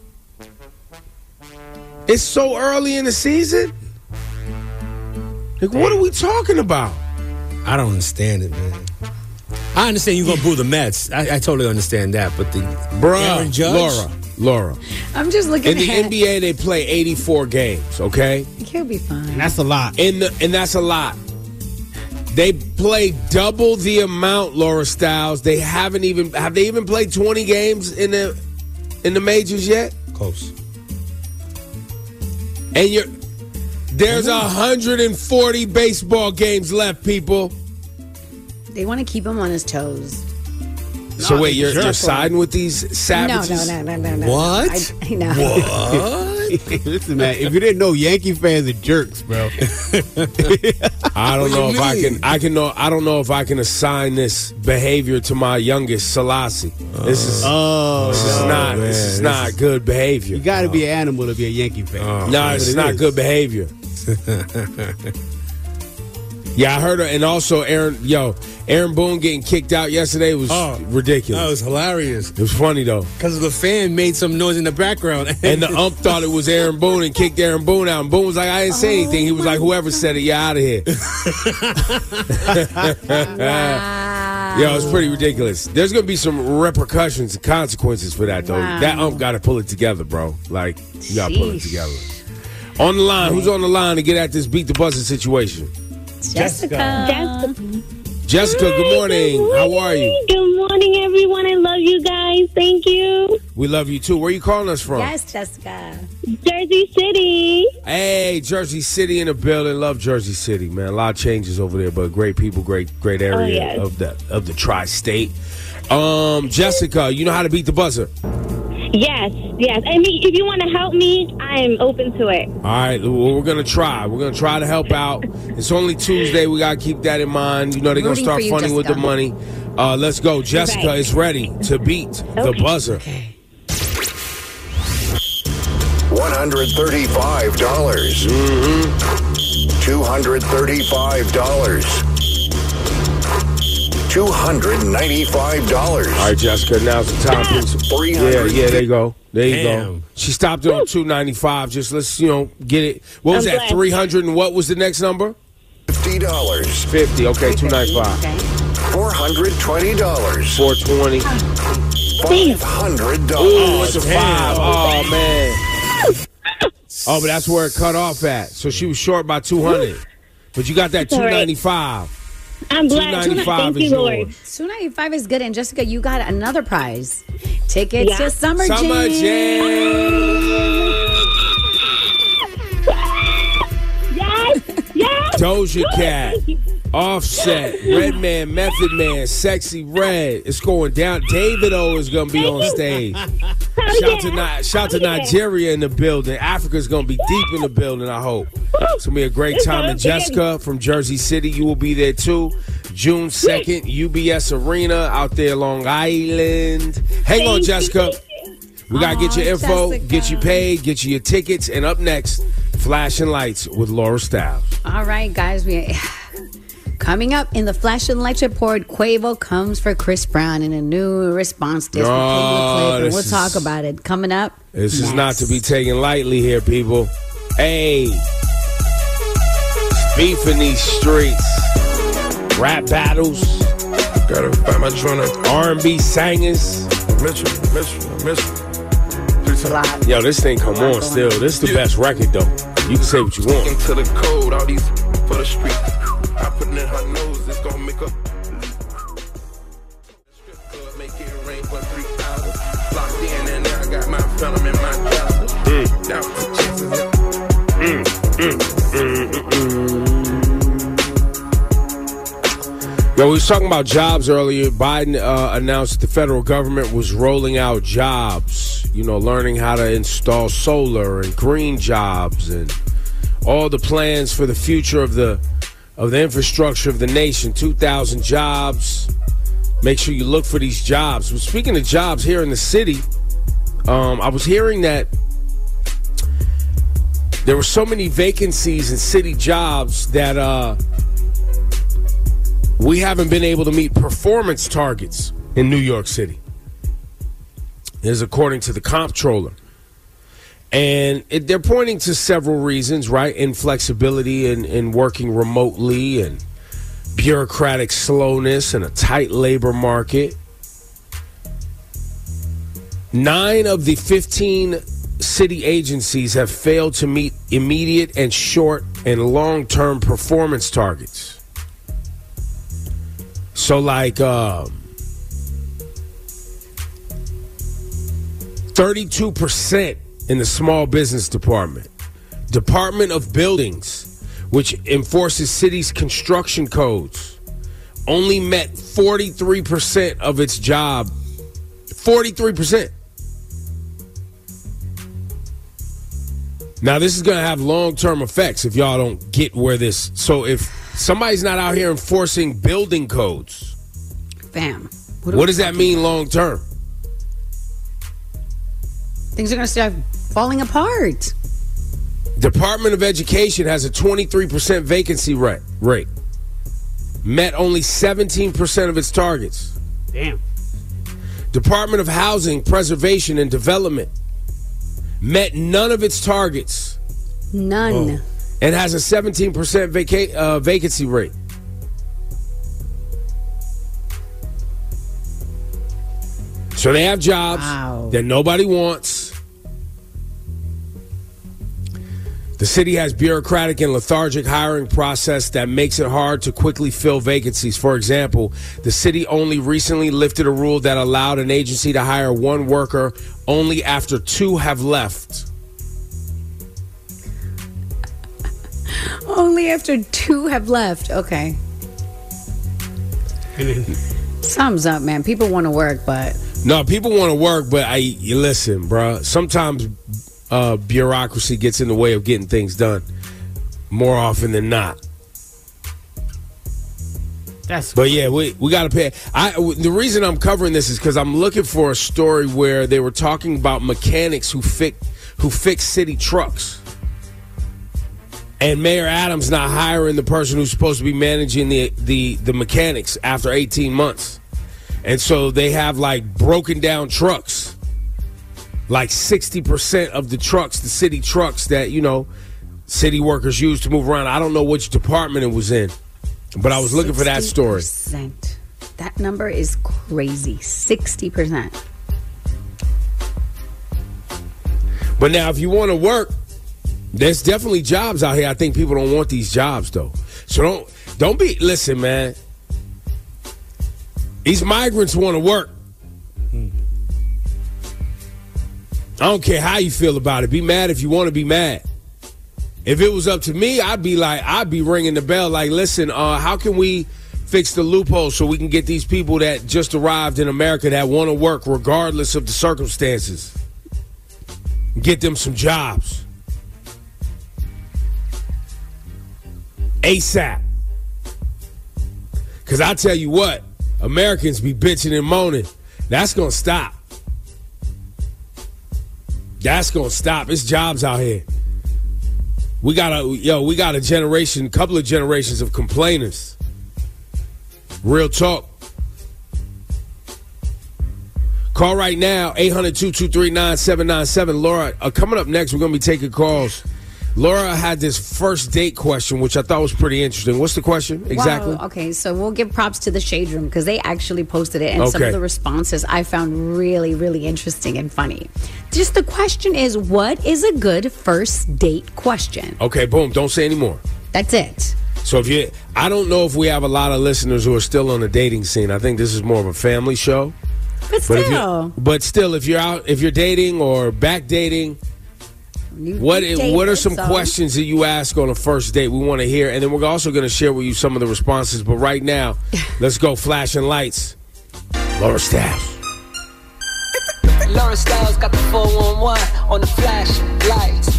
It's so early in the season. Like, what are we talking about? I don't understand it, man. I understand you're going to boo the Mets. I totally understand that. But Aaron Judge? Laura. I'm just looking in at the NBA, they play 84 games, okay? He'll be fine. And that's a lot. And that's a lot. They play double the amount, Laura Styles. Have they even played 20 games in the majors yet? Close. And there's 140 baseball games left, people. They want to keep him on his toes. So wait, you're siding with these savages? No. What? I know. What? Listen, man, if you didn't know, Yankee fans are jerks, bro. I don't know if I can assign this behavior to my youngest Selassie. This is not good behavior. You got to be an animal to be a Yankee fan. No, it's not good behavior. Yeah, I heard her, and also Aaron Boone getting kicked out yesterday was ridiculous. That was hilarious. It was funny though, because the fan made some noise in the background, and the ump thought it was Aaron Boone and kicked Aaron Boone out. And Boone was like, "I didn't say anything." He was like, "Whoever said it, you're out of here." Yo, it's pretty ridiculous. There's gonna be some repercussions and consequences for that though. Wow. That ump got to pull it together, bro. Like you got to pull it together. On the line, who's on the line to get at this beat the buzzer situation? Jessica, good morning. How are you? Good morning, everyone. I love you guys. Thank you. We love you too. Where are you calling us from? Yes, Jessica. Jersey City. Hey, Jersey City in the building. Love Jersey City, man. A lot of changes over there, but great people, great area of the tri-state. Jessica, you know how to beat the buzzer? Yes. I mean, if you want to help me, I'm open to it. All right, well, we're going to try. We're going to try to help out. It's only Tuesday. We got to keep that in mind. You know, they're going to start funny with the money. Let's go. Jessica is ready to beat the buzzer. Okay. $135. $235. $295. All right, Jessica, now's the time, please. $300. Yeah, there you go. There you go. She stopped it on $295. Just let's, get it. What was that? 300 and what was the next number? $50. 50. Okay, $295. $420. $420. $500. Oh, it's a 5. Oh man. Oh, but that's where it cut off at. So she was short by 200. But you got that It's all right. $295. I'm glad. $295 Thank is you, Lord. yours. $295 is good. And Jessica, you got another prize. Tickets to Summer Jam. Summer Jam. Yes. Doja Cat, Offset, Redman, Method Man, Sexy Red. It's going down. David O is going to be on stage. Shout to Nigeria in the building. Africa's going to be deep in the building, I hope. It's going to be a great time. And Jessica from Jersey City, you will be there too. June 2nd, UBS Arena out there, Long Island. Hang on, Jessica. We got to get your info, Jessica. get you paid, get you your tickets. And up next, Flashing Lights with Laura Stiles. All right, guys. Coming up in the Flash and Lights report, Quavo comes for Chris Brown in a new response disc. We'll talk about it. Coming up. This is not to be taken lightly here, people. Hey, it's beef in these streets. Rap battles. Gotta find my joint. R&B singers. Mitchell. Yo, this thing come on still. This is the best record, though. You can say what you want. Into the code, all these for the street. I put it in her nose, it's gonna make up. Make it rain for 3 hours. Locked in and now I got my film in my job. Now the chances. Yo, we was talking about jobs earlier. Biden announced that the federal government was rolling out jobs. You know, learning how to install solar and green jobs and all the plans for the future of the infrastructure of the nation. 2,000 jobs. Make sure you look for these jobs. Well, speaking of jobs here in the city, I was hearing that there were so many vacancies in city jobs that we haven't been able to meet performance targets in New York City. This is according to the comptroller. And they're pointing to several reasons, right? Inflexibility in working remotely and bureaucratic slowness and a tight labor market. 9 of the 15 city agencies have failed to meet immediate and short and long-term performance targets. So like 32% in the small business department. Department of Buildings, which enforces cities' construction codes, only met 43% of its job. 43%. Now, this is going to have long-term effects if y'all don't get where this... So if somebody's not out here enforcing building codes... Fam. What does that mean long-term? Things are going to start falling apart. Department of Education has a 23% vacancy rate. Met only 17% of its targets. Damn. Department of Housing, Preservation, and Development met none of its targets. None. And has a 17% vacancy rate. So they have jobs that nobody wants. The city has bureaucratic and lethargic hiring process that makes it hard to quickly fill vacancies. For example, the city only recently lifted a rule that allowed an agency to hire 1 worker only after 2 have left. Only after 2 have left. Okay. Thumbs up, man. People want to work, but... No, people want to work, but you listen, bro. Sometimes bureaucracy gets in the way of getting things done more often than not. But yeah, we got to pay. The reason I'm covering this is because I'm looking for a story where they were talking about mechanics who fix city trucks. And Mayor Adams not hiring the person who's supposed to be managing the mechanics after 18 months. And so they have like broken down trucks. Like 60% of the trucks, the city trucks that, you know, city workers use to move around. I don't know which department it was in, but I was looking for that story. That number is crazy. 60%. But now if you want to work, there's definitely jobs out here. I think people don't want these jobs, though. So don't be. Listen, man. These migrants want to work. I don't care how you feel about it. Be mad if you want to be mad. If it was up to me, I'd be ringing the bell like, listen, how can we fix the loophole so we can get these people that just arrived in America that want to work regardless of the circumstances? Get them some jobs. ASAP. Because I tell you what, Americans be bitching and moaning. That's going to stop. That's going to stop. It's jobs out here. We got a generation, couple of generations of complainers. Real talk. Call right now, 800-223-9797. Laura, coming up next, we're going to be taking calls. Laura had this first date question, which I thought was pretty interesting. What's the question exactly? Wow, okay, so we'll give props to the Shade Room because they actually posted it, and some of the responses I found really, really interesting and funny. Just the question is, what is a good first date question? Okay, boom, don't say any more. That's it. So I don't know if we have a lot of listeners who are still on the dating scene. I think this is more of a family show. But still, if you're dating or back dating, what are some questions that you ask on a first date? We want to hear, and then we're also going to share with you some of the responses. But right now, let's go flashing lights. Laura Styles. Laura Styles got the 411 on the flashing lights.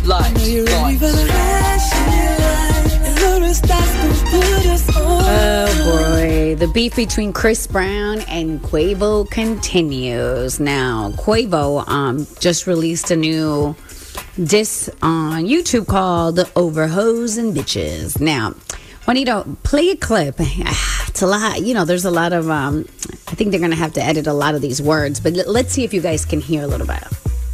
Oh boy, the beef between Chris Brown and Quavo continues. Now, Quavo just released a new diss on YouTube called Over Hoes and Bitches. Now, Juanito, play a clip. It's a lot, there's a lot of, I think they're going to have to edit a lot of these words, but let's see if you guys can hear a little bit.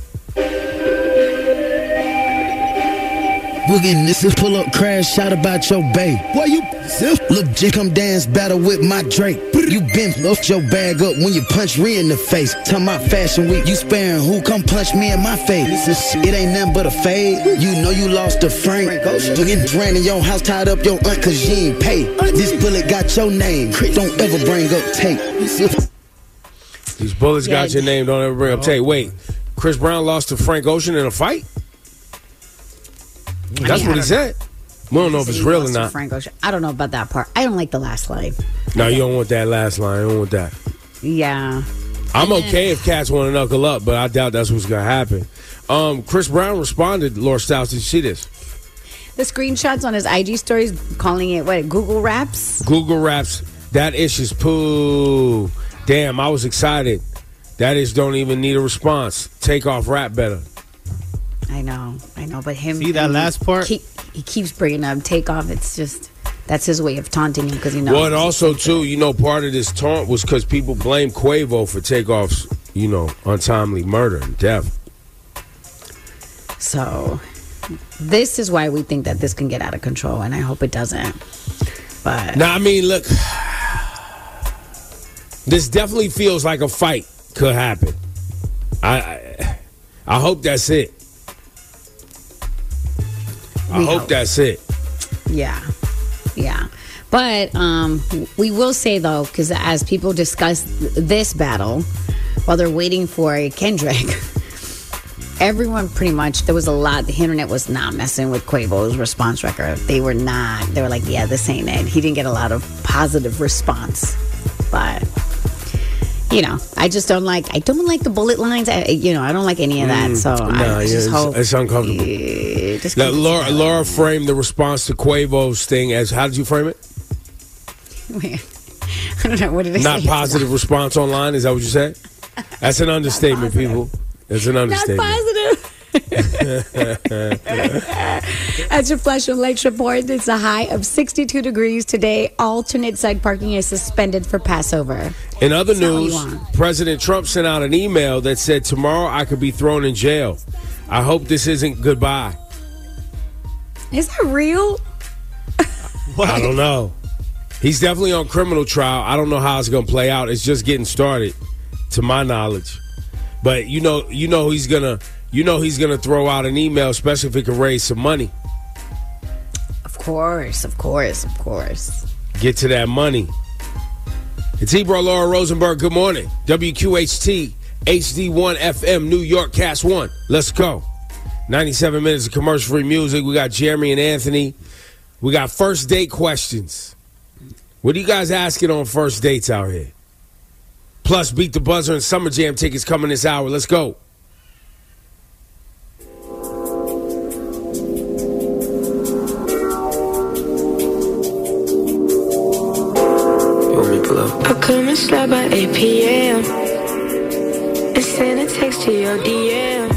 Boogie, this is pull up crash shot about your babe. Why you look, J come dance battle with my Drake. You been lift your bag up when you punch Rhea in the face. Tell my fashion week, you sparing who come punch me in my face. It ain't nothing but a fade. You know you lost a Frank Ocean. You get ran in your house, tied up your aunt cause you ain't paid. This bullet got your name. Don't ever bring up tape. These bullets got your name. Don't ever bring up tape. Wait, Chris Brown lost to Frank Ocean in a fight? That's what he said. We don't know if it's real or not. Frank Ocean. I don't know about that part. I don't like the last line. No, you don't want that last line. You don't want that. Yeah. I'm okay if cats want to knuckle up, but I doubt that's what's going to happen. Chris Brown responded, Laura Styles. Did you see this? The screenshots on his IG stories calling it, Google Raps? Google Raps. That ish is poo. Damn, I was excited. That ish don't even need a response. Take off rap better. I know, but him... See that last part? He keeps bringing up Takeoff. It's just, that's his way of taunting him because he knows. Well, and also, too, part of this taunt was because people blame Quavo for Takeoff's, untimely murder and death. So, this is why we think that this can get out of control, and I hope it doesn't. But... Now, I mean, look, this definitely feels like a fight could happen. I hope that's it. I hope that's it. Yeah. But we will say, though, because as people discuss this battle, while they're waiting for Kendrick, everyone pretty much, there was a lot, the internet was not messing with Quavo's response record. They were like, yeah, this ain't it. He didn't get a lot of positive response. But... I just don't like the bullet lines. I don't like any of that. So I just hope it's uncomfortable. Now, Laura framed the response to Quavo's thing as, how did you frame it? I don't know. What did I say? Not positive response online. Is that what you said? That's an understatement, people. That's an understatement. Not positive. As your Flash on Lights report, it's a high of 62 degrees today. Alternate side parking is suspended for Passover. In other news, President Trump sent out an email that said, tomorrow I could be thrown in jail. I hope this isn't goodbye. Is that real? I don't know. He's definitely on criminal trial. I don't know how it's going to play out. It's just getting started, to my knowledge. But he's gonna throw out an email, especially if it can raise some money. Of course. Get to that money. It's Ebro, Laura Rosenberg. Good morning. WQHT, HD1 FM, New York, Cast 1. Let's go. 97 minutes of commercial-free music. We got Jeremy and Anthony. We got first date questions. What are you guys asking on first dates out here? Plus, Beat the Buzzer and Summer Jam tickets coming this hour. Let's go. I'll come and slide by 8 p.m. and send a text to your DM.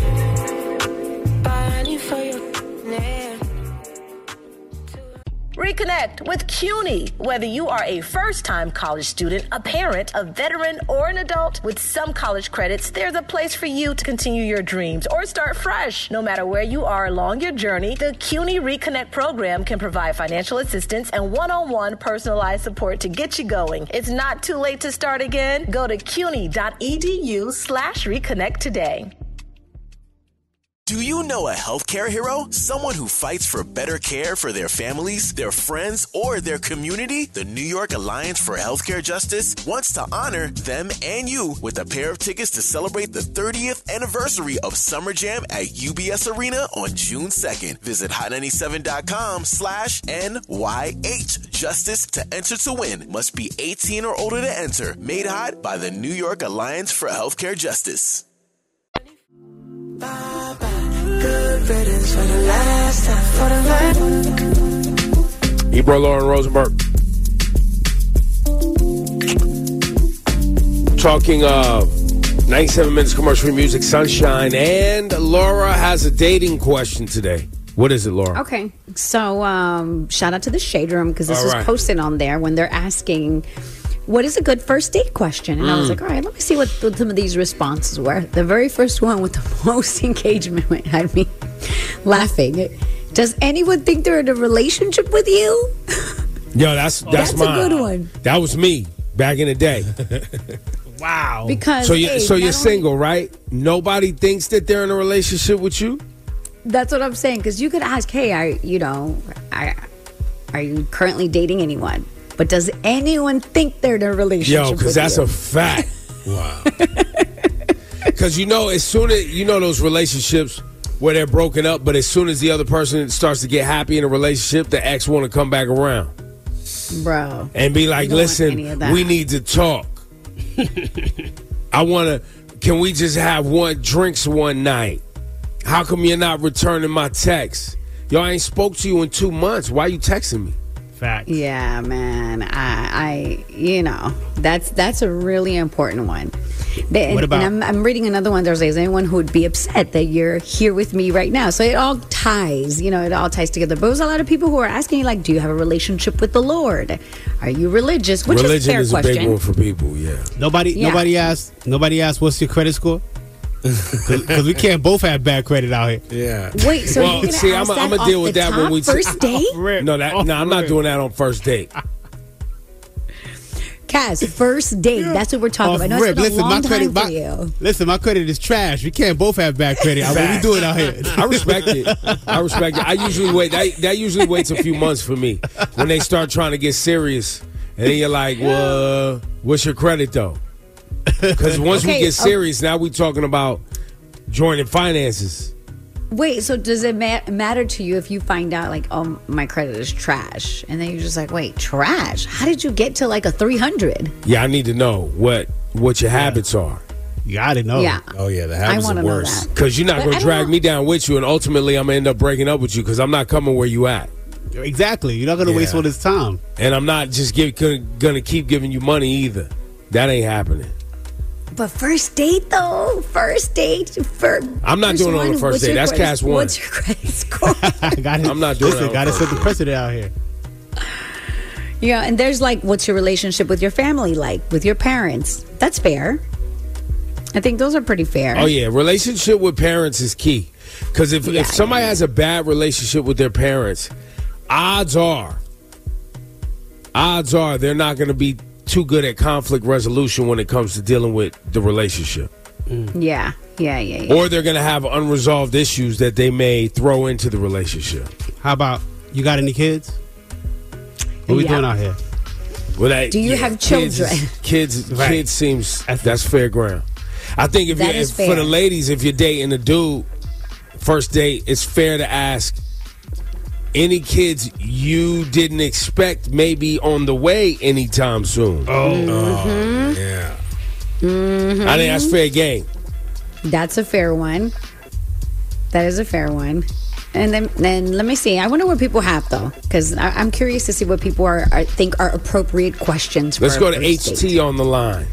Reconnect with CUNY. Whether you are a first-time college student, a parent, a veteran, or an adult, with some college credits, there's a place for you to continue your dreams or start fresh. No matter where you are along your journey, the CUNY Reconnect program can provide financial assistance and one-on-one personalized support to get you going. It's not too late to start again. Go to cuny.edu/reconnect today. Do you know a healthcare hero? Someone who fights for better care for their families, their friends, or their community? The New York Alliance for Healthcare Justice wants to honor them and you with a pair of tickets to celebrate the 30th anniversary of Summer Jam at UBS Arena on June 2nd. Visit hot97.com/NYH Justice to enter to win. Must be 18 or older to enter. Made hot by the New York Alliance for Healthcare Justice. Good riddance for the last time. Ebro, Lauren Rosenberg. Talking 97 minutes commercial music, sunshine, and Laura has a dating question today. What is it, Laura? Okay, so shout out to the Shade Room because this was posted on there when they're asking, what is a good first date question? And I was like, all right, let me see what some of these responses were. The very first one with the most engagement had me laughing. Does anyone think they're in a relationship with you? Yo, that's mine. A good one. That was me back in the day. Wow. Because so you're single, right? Nobody thinks that they're in a relationship with you? That's what I'm saying. Because you could ask, hey, are you currently dating anyone? But does anyone think they're in a relationship? Yo, because that's a fact. Wow. Because as soon as those relationships where they're broken up, but as soon as the other person starts to get happy in a relationship, the ex want to come back around, bro, and be like, "Listen, we need to talk. Can we just have drinks one night? How come you're not returning my text? Yo, I ain't spoke to you in 2 months. Why you texting me?" Fact. Yeah, man. That's a really important one. What about? And I'm reading another one. There's anyone who would be upset that you're here with me right now. So it all ties. It all ties together. But there's a lot of people who are asking you, like, do you have a relationship with the Lord? Are you religious? Which Religion is a fair question. a big one for people. Yeah. Nobody asked what's your credit score? Because we can't both have bad credit out here. Yeah. Wait, so you're gonna see, I'm ask gonna deal with that when we first date? No, I'm not doing that on first date. Cass, first date. That's what we're talking about. I know it's been a long time for you. Listen, my credit is trash. We can't both have bad credit. What are we doing out here? I respect it. I usually wait. That usually waits a few months for me when they start trying to get serious, and then you're like, "Well, what's your credit though?" Because once we get serious, now we're talking about joining finances. Wait, so does it matter to you if you find out, like, oh, my credit is trash? And then you're just like, wait, trash? How did you get to, like, a 300? Yeah, I need to know what your habits are. You gotta know. Yeah. Oh, yeah, the habits are worse. Know because you're not going to drag me down with you, and ultimately I'm going to end up breaking up with you because I'm not coming where you at. Exactly. You're not going to waste all this time. And I'm not just going to keep giving you money either. That ain't happening. But first date, though. I'm not doing it on the first date. That's Cass 1. What's your credit score? I'm not doing it. Got to set the precedent out here. Yeah, and there's like, what's your relationship with your family like? With your parents? That's fair. I think those are pretty fair. Oh, yeah. Relationship with parents is key. Because if somebody has a bad relationship with their parents, odds are they're not going to be too good at conflict resolution when it comes to dealing with the relationship. Yeah. Or they're going to have unresolved issues that they may throw into the relationship. How about You got any kids? What we doing out here? Well, Do you have children? Kids seems that's fair ground. I think if That you is for fair. the ladies, if you're dating a dude, first date, it's fair to ask any kids you didn't expect maybe on the way anytime soon. Yeah. I think that's fair game. That's a fair one. That is a fair one. And then let me see. I wonder what people have though, because I'm curious to see what people think are appropriate questions. Let's for go a to first HT date. on the line.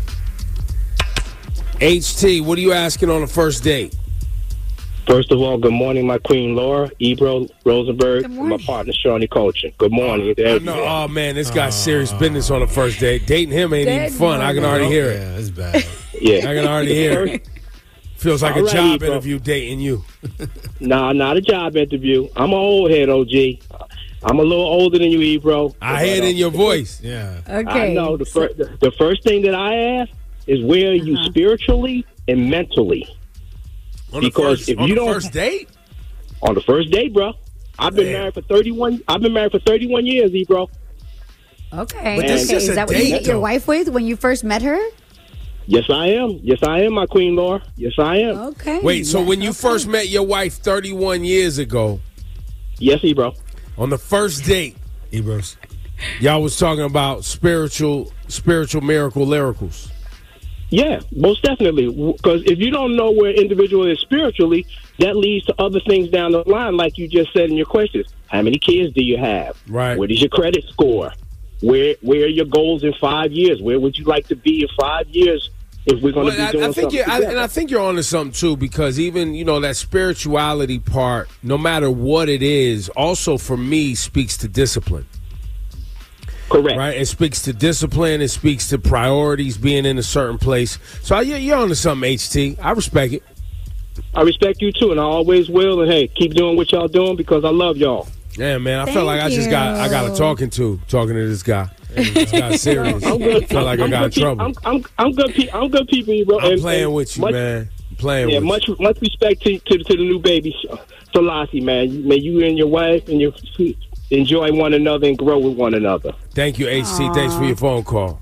HT, what are you asking on a first date? First of all, good morning, my queen Laura, Ebro, Rosenberg, and my partner Shawnee Coaching. Good morning to I everyone. know, oh man, this guy's serious business on the first date. Dating him ain't even fun. I can already hear it. Yeah, it's bad. Yeah, I can already hear it. Feels like All a right, job Ebro. interview dating you. Nah, not a job interview. I'm an old head, OG. I'm a little older than you, Ebro. I hear it in your voice. Yeah. Okay. I know. The first thing that I ask is where are you spiritually and mentally? On the Because first, if on you the don't- first date? On the first date, bro. I've been married for 31. I've been married for 31 years, Ebro. Okay. But this okay. is Is a that what you date, met your though. wife with when you first met her? Yes, I am. Yes, I am, my queen Laura. Yes, I am. Okay. Wait, so when you first met your wife 31 years ago, yes, Ebro, on the first date, Ebros, y'all was talking about spiritual miracle lyricals. Yeah, most definitely. Because if you don't know where individual is spiritually, that leads to other things down the line, like you just said in your questions. How many kids do you have? Right. What is your credit score? Where are your goals in 5 years? Where would you like to be in 5 years if we're going to be doing I think something together? I think you're onto something too, because even that spirituality part, no matter what it is, also for me speaks to discipline. Correct. Right? It speaks to discipline. It speaks to priorities, being in a certain place. So you're onto something, HT. I respect it. I respect you too, and I always will. And hey, keep doing what y'all doing because I love y'all. Yeah, man. I felt like I got a talking to this guy. This guy's serious. I'm good. I feel like I got in trouble. I'm good. I'm good people, bro. I'm playing with you, man. I'm playing with you. Much respect to the new baby, Selassie, man. May you and your wife and your enjoy one another and grow with one another. Thank you, HT. Thanks for your phone call.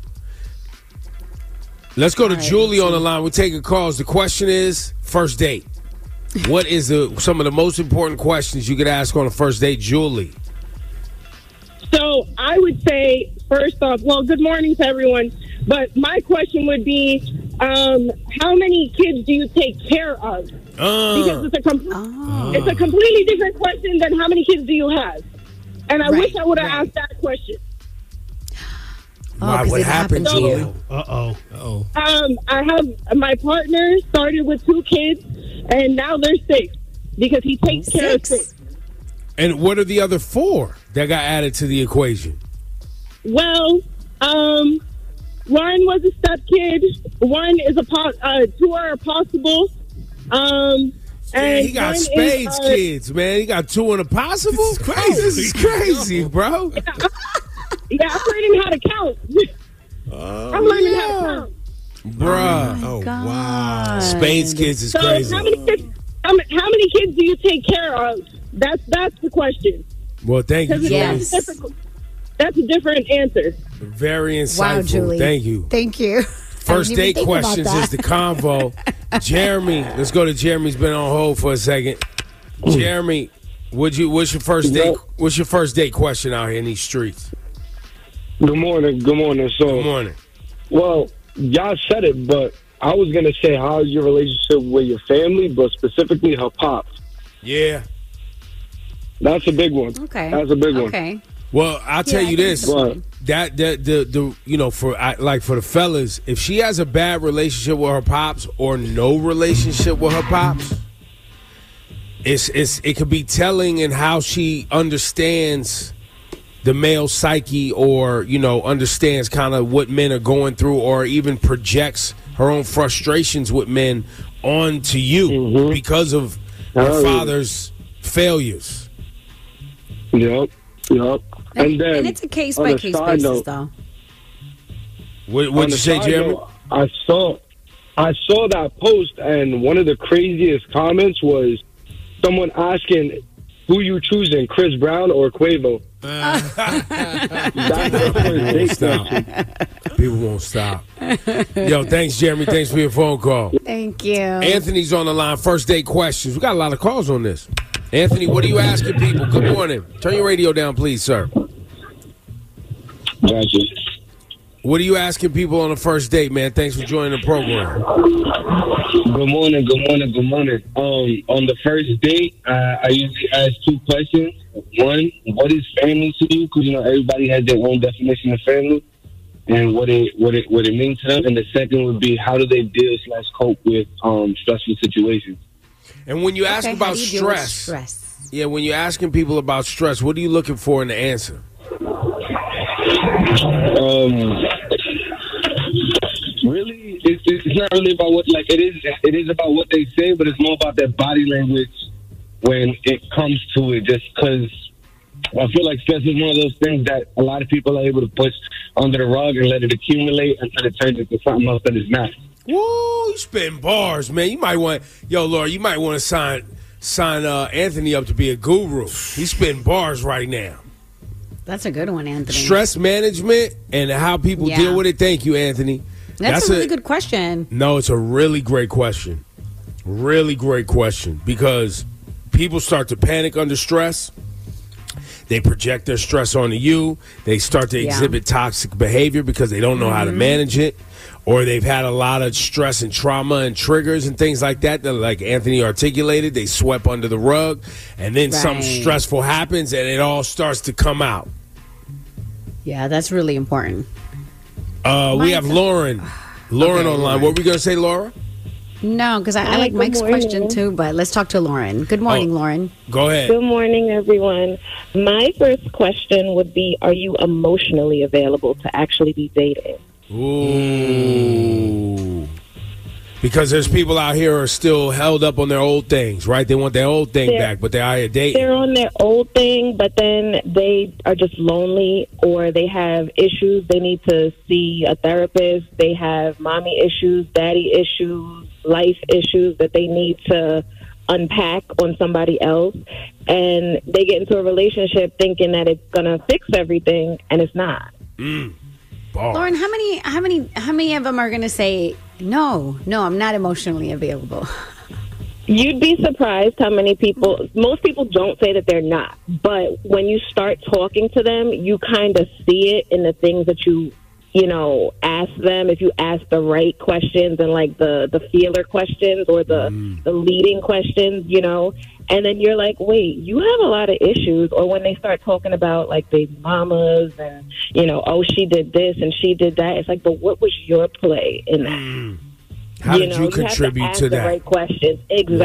Let's go to Julie on the line. We're taking calls. The question is first date. What is some of the most important questions you could ask on a first date, Julie? So I would say, first off, well, good morning to everyone. But my question would be, how many kids do you take care of? Because it's a completely different question than how many kids do you have. And I wish I would have asked that question. Why? What happened, Julie? Uh-oh. I have my partner started with 2 kids, and now they're 6 because he takes care of 6. And what are the other 4 that got added to the equation? Well, one was a step kid. One is 2 are possible. And he got one spades is, kids, man. He got 2 in a possible. This is crazy, bro. Yeah, I'm learning how to count. I'm learning how to count. Bruh. Oh, wow. Spades kids is So crazy. how many kids do you take care of? That's the question. Well, thank you, Because Julie. that's a different answer. Very insightful. Wow, Julie. Thank you. Thank you. First I didn't even date think about questions that. is the convo. Jeremy, let's go to Jeremy's been on hold for a second. Jeremy, what's your first date? What's your first date question out here in these streets? Good morning. Good morning. So, Good morning. Well, y'all said it, but I was gonna say, how's your relationship with your family, but specifically her pops? Yeah, that's a big one. Okay, that's a big one. Okay. Well, I'll tell you this: What? that for the fellas, if she has a bad relationship with her pops or no relationship with her pops, it could be telling in how she understands the male psyche, or understands kind of what men are going through, or even projects her own frustrations with men onto you because of her father's failures. Yep. And then, And it's a case by case basis, though. What'd you say, Jeremy? I saw that post, and one of the craziest comments was someone asking who you choosing, Chris Brown or Quavo? People won't stop. Yo, thanks, Jeremy. Thanks for your phone call. Thank you. Anthony's on the line. First date questions. We got a lot of calls on this. Anthony, what are you asking people? Good morning. Turn your radio down, please, sir. Gotcha. What are you asking people on the first date, man? Thanks for joining the program. Good morning. On the first date, I usually ask 2 questions. One, what is family to you? Because, everybody has their own definition of family and what it means to them. And the second would be, how do they deal/cope with stressful situations? And when you ask about stress, yeah, when you're asking people about stress, what are you looking for in the answer? Really, it's not really about what it is about what they say, but it's more about their body language when it comes to it. Just because I feel like stress is one of those things that a lot of people are able to push under the rug and let it accumulate until it turns into something else that is not. Woo, you spitting bars, man. You might want, Laura, you might want to sign Anthony up to be a guru. He's spitting bars right now. That's a good one, Anthony. Stress management and how people deal with it. Thank you, Anthony. That's a really good question. No, it's a really great question. Really great question. Because people start to panic under stress. They project their stress onto you. They start to exhibit toxic behavior because they don't know how to manage it. Or they've had a lot of stress and trauma and triggers and things like that like Anthony articulated, they swept under the rug. And then something stressful happens and it all starts to come out. Yeah, that's really important. We have Lauren. Lauren online. What were we going to say, Laura? No, because I like Mike's question too, but let's talk to Lauren. Good morning, Lauren. Go ahead. Good morning, everyone. My first question would be, are you emotionally available to actually be dating? Ooh. Because there's people out here who are still held up on their old things, right? They want their old thing back, but they're out here dating. They're on their old thing, but then they are just lonely or they have issues. They need to see a therapist. They have mommy issues, daddy issues, life issues that they need to unpack on somebody else. And they get into a relationship thinking that it's going to fix everything, and it's not. Lauren, how many of them are going to say, no, I'm not emotionally available? You'd be surprised how many people, most people don't say that they're not. But when you start talking to them, you kind of see it in the things that you ask them. If you ask the right questions and like the feeler questions or the leading questions, and then you're like, wait, you have a lot of issues. Or when they start talking about like baby mamas and, oh, she did this and she did that. It's like, but what was your play in that? How did you contribute have to ask to the that? right questions.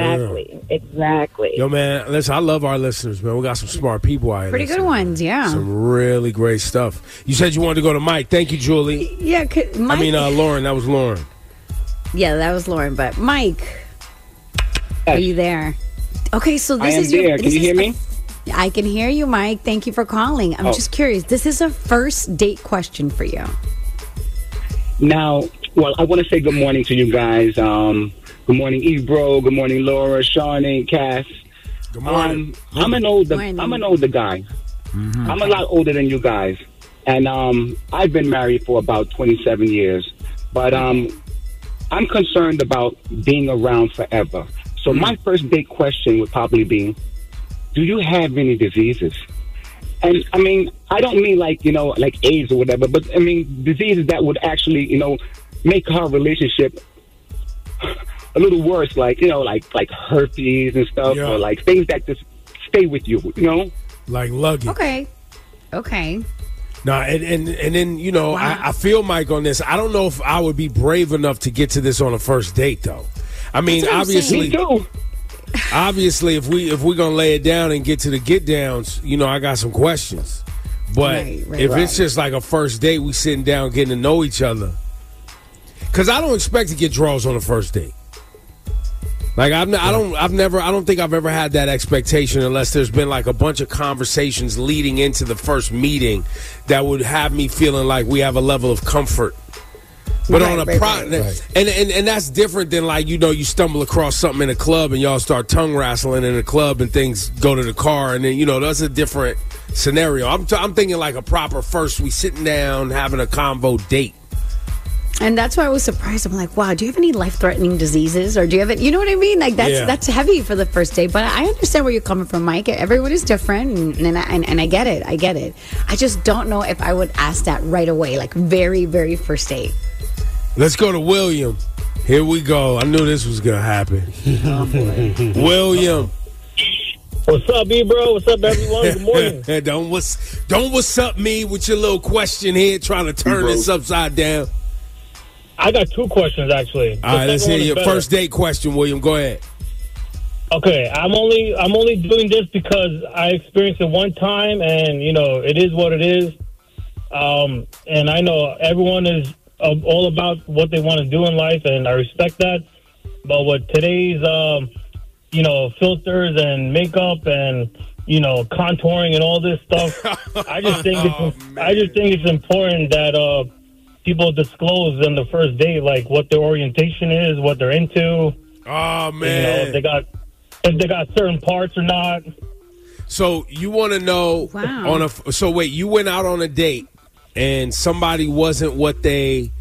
Exactly. Yo, man, listen, I love our listeners, man. We got some smart people out here. Pretty good ones, yeah. Some really great stuff. You said you wanted to go to Mike. Thank you, Julie. Yeah, Mike. Lauren. That was Lauren. Yeah, that was Lauren. But Mike, are you there? Okay, so this is there. Can you hear me? I can hear you, Mike. Thank you for calling. I'm just curious. This is a first date question for you. Now, well, I want to say good morning to you guys. Good morning, Ebro. Good morning, Laura, Shawnee, Cass. Good morning. I'm an older guy. Mm-hmm. I'm a lot older than you guys, and I've been married for about 27 years. But I'm concerned about being around forever. So my first date question would probably be, do you have any diseases? And I mean, I don't mean like AIDS or whatever, but I mean diseases that would actually, make our relationship a little worse, like herpes and stuff, or like things that just stay with you, like luggage. Okay. No, and then I feel Mike on this. I don't know if I would be brave enough to get to this on a first date, though. I mean, obviously, if we're gonna lay it down and get to the get downs, I got some questions. But if it's just like a first date, we sitting down getting to know each other. Because I don't expect to get draws on a first date. Like I don't think I've ever had that expectation unless there's been like a bunch of conversations leading into the first meeting that would have me feeling like we have a level of comfort But on a and that's different than like, you know, you stumble across something in a club and y'all start tongue wrestling in a club and things go to the car, and then, you know, that's a different scenario. I'm thinking like a proper first, we sitting down having a convo date. And that's why I was surprised. I'm like, wow, do you have any life-threatening diseases? Or do you have it? You know what I mean? Like, that's heavy for the first date. But I understand where you're coming from, Mike. Everyone is different, and I get it. I get it. I just don't know if I would ask that right away, like very, very first date. Let's go to William. Here we go. I knew this was going to happen. William. What's up, bro? What's up, everyone? Good morning. Don't what's up me with your little question here, trying to turn this upside down. I got two questions, actually. All right, let's hear your first date question, William. Go ahead. Okay, I'm only doing this because I experienced it one time, and, you know, it is what it is. And I know everyone is all about what they want to do in life, and I respect that. But with today's, you know, filters and makeup and, you know, contouring and all this stuff, I just think it's important that people disclose in the first date, like what their orientation is, what they're into. Oh man, you know, if they got certain parts or not. So you want to know so wait, you went out on a date and somebody wasn't what they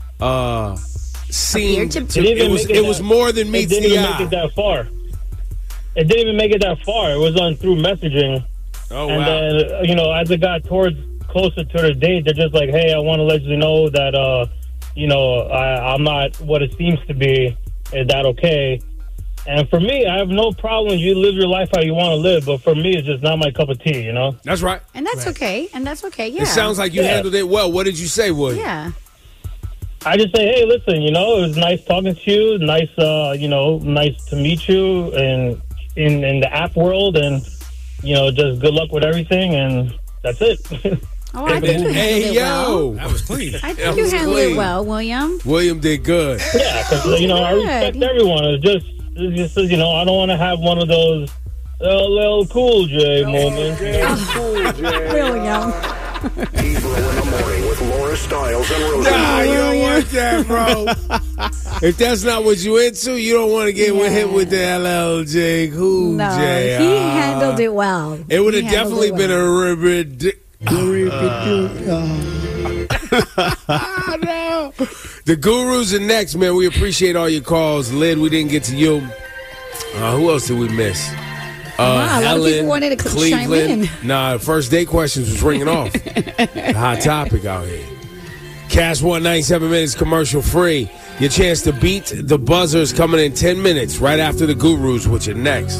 seemed to. It was more than meets the eye. It didn't even make it that far. It didn't even make it that far. It was on through messaging. Oh, and wow. then, you know, as it got closer to the date, they're just like, hey, I want to let you know that, you know, I'm not what it seems to be. Is that okay? And for me, I have no problem. You live your life how you want to live. But for me, it's just not my cup of tea, you know? That's right. And that's okay. Yeah. It sounds like you handled it well. What did you say, William? Yeah. I just say, hey, listen, you know, it was nice talking to you. Nice, you know, nice to meet you and in the app world. And, you know, just good luck with everything. And that's it. Oh, I think you handled it well. That was clean. I think you handled it well, William. William did good. Yeah, because, you know, I respect everyone. It's just, you know, I don't want to have one of those little Cool J moments. William. Ebro in the morning with Laura Stiles and Rosie. Nah, you don't want that, bro. If that's not what you into, you don't want to get with him with the LLJ Cool No, J. he handled it well. It would have definitely been a no. The Gurus are next, man. We appreciate all your calls. Lid, we didn't get to you. Who else did we miss? Wow, a lot of Helen, people wanted to chime Cleveland. in. Nah, first date questions was ringing off. Hot topic out here. Cash 197 minutes commercial free. Your chance to beat the buzzers coming in 10 minutes right after the Gurus, which are next.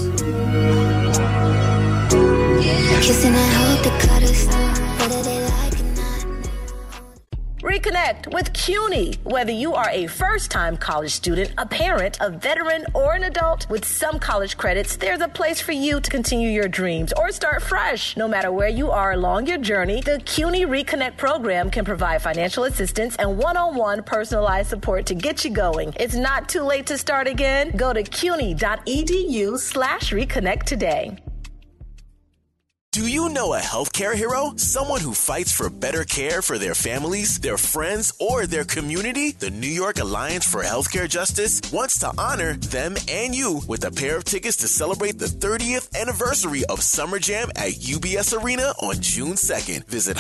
Kissing and hope to cut us. Whether they like it or not. Reconnect with CUNY. Whether you are a first-time college student, a parent, a veteran, or an adult, with some college credits, there's a place for you to continue your dreams or start fresh. No matter where you are along your journey, the CUNY Reconnect program can provide financial assistance and one-on-one personalized support to get you going. It's not too late to start again. Go to cuny.edu/reconnect today. Do you know a healthcare hero? Someone who fights for better care for their families, their friends, or their community? The New York Alliance for Healthcare Justice wants to honor them and you with a pair of tickets to celebrate the 30th anniversary of Summer Jam at UBS Arena on June 2nd. Visit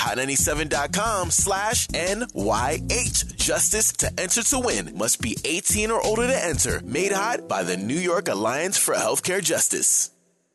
hot97.com/NYH Justice to enter to win. Must be 18 or older to enter. Made hot by the New York Alliance for Healthcare Justice.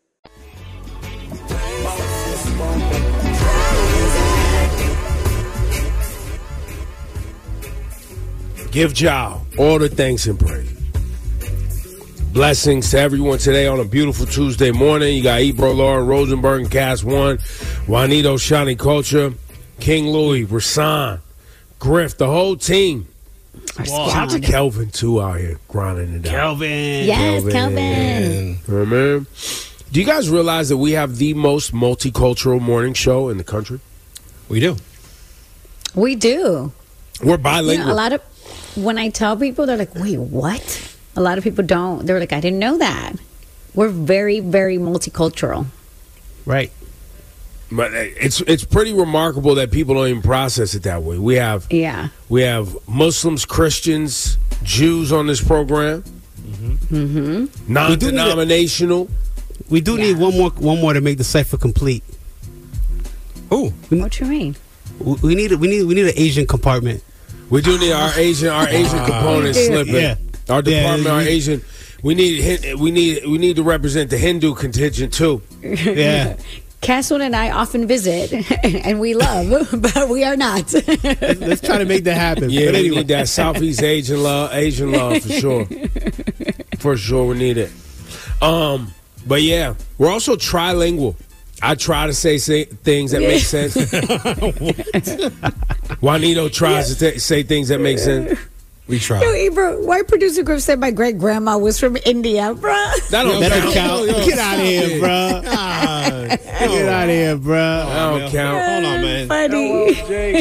Give Jah all the thanks and praise. Blessings to everyone today on a beautiful Tuesday morning. You got Ebro, Lauren, Rosenberg, and Cast One, Juanito, Shani Culture, King Louis, Rasan, Griff, the whole team. Shout out to Kelvin, too, out here grinding it out. Kelvin. Yes, Kelvin. Remember? Do you guys realize that we have the most multicultural morning show in the country? We do. We do. We're bilingual. You know, a lot of when I tell people, they're like, wait, what? A lot of people don't. They're like, I didn't know that. We're very, very multicultural. Right. But it's pretty remarkable that people don't even process it that way. We have Muslims, Christians, Jews on this program. Mm-hmm. Non-denominational. We do need one more to make the cipher complete. Oh, what you mean? We need an Asian compartment. We do need our Asian component slipping. Yeah. Our department, our Asian. We need to represent the Hindu contingent too. Yeah. Castle and I often visit, and we love, but we are not. Let's try to make that happen. Yeah, but we anyway. need that Southeast Asian love for sure. For sure, we need it. But yeah, we're also trilingual. I try to say things that make sense. Juanito tries to say things that make sense. We try. Yo, Ebro, why producer Griff said my great grandma was from India, bruh? That don't count. Get out of here, bro. Get out of here, bro. That don't count. Hold on, man. Funny.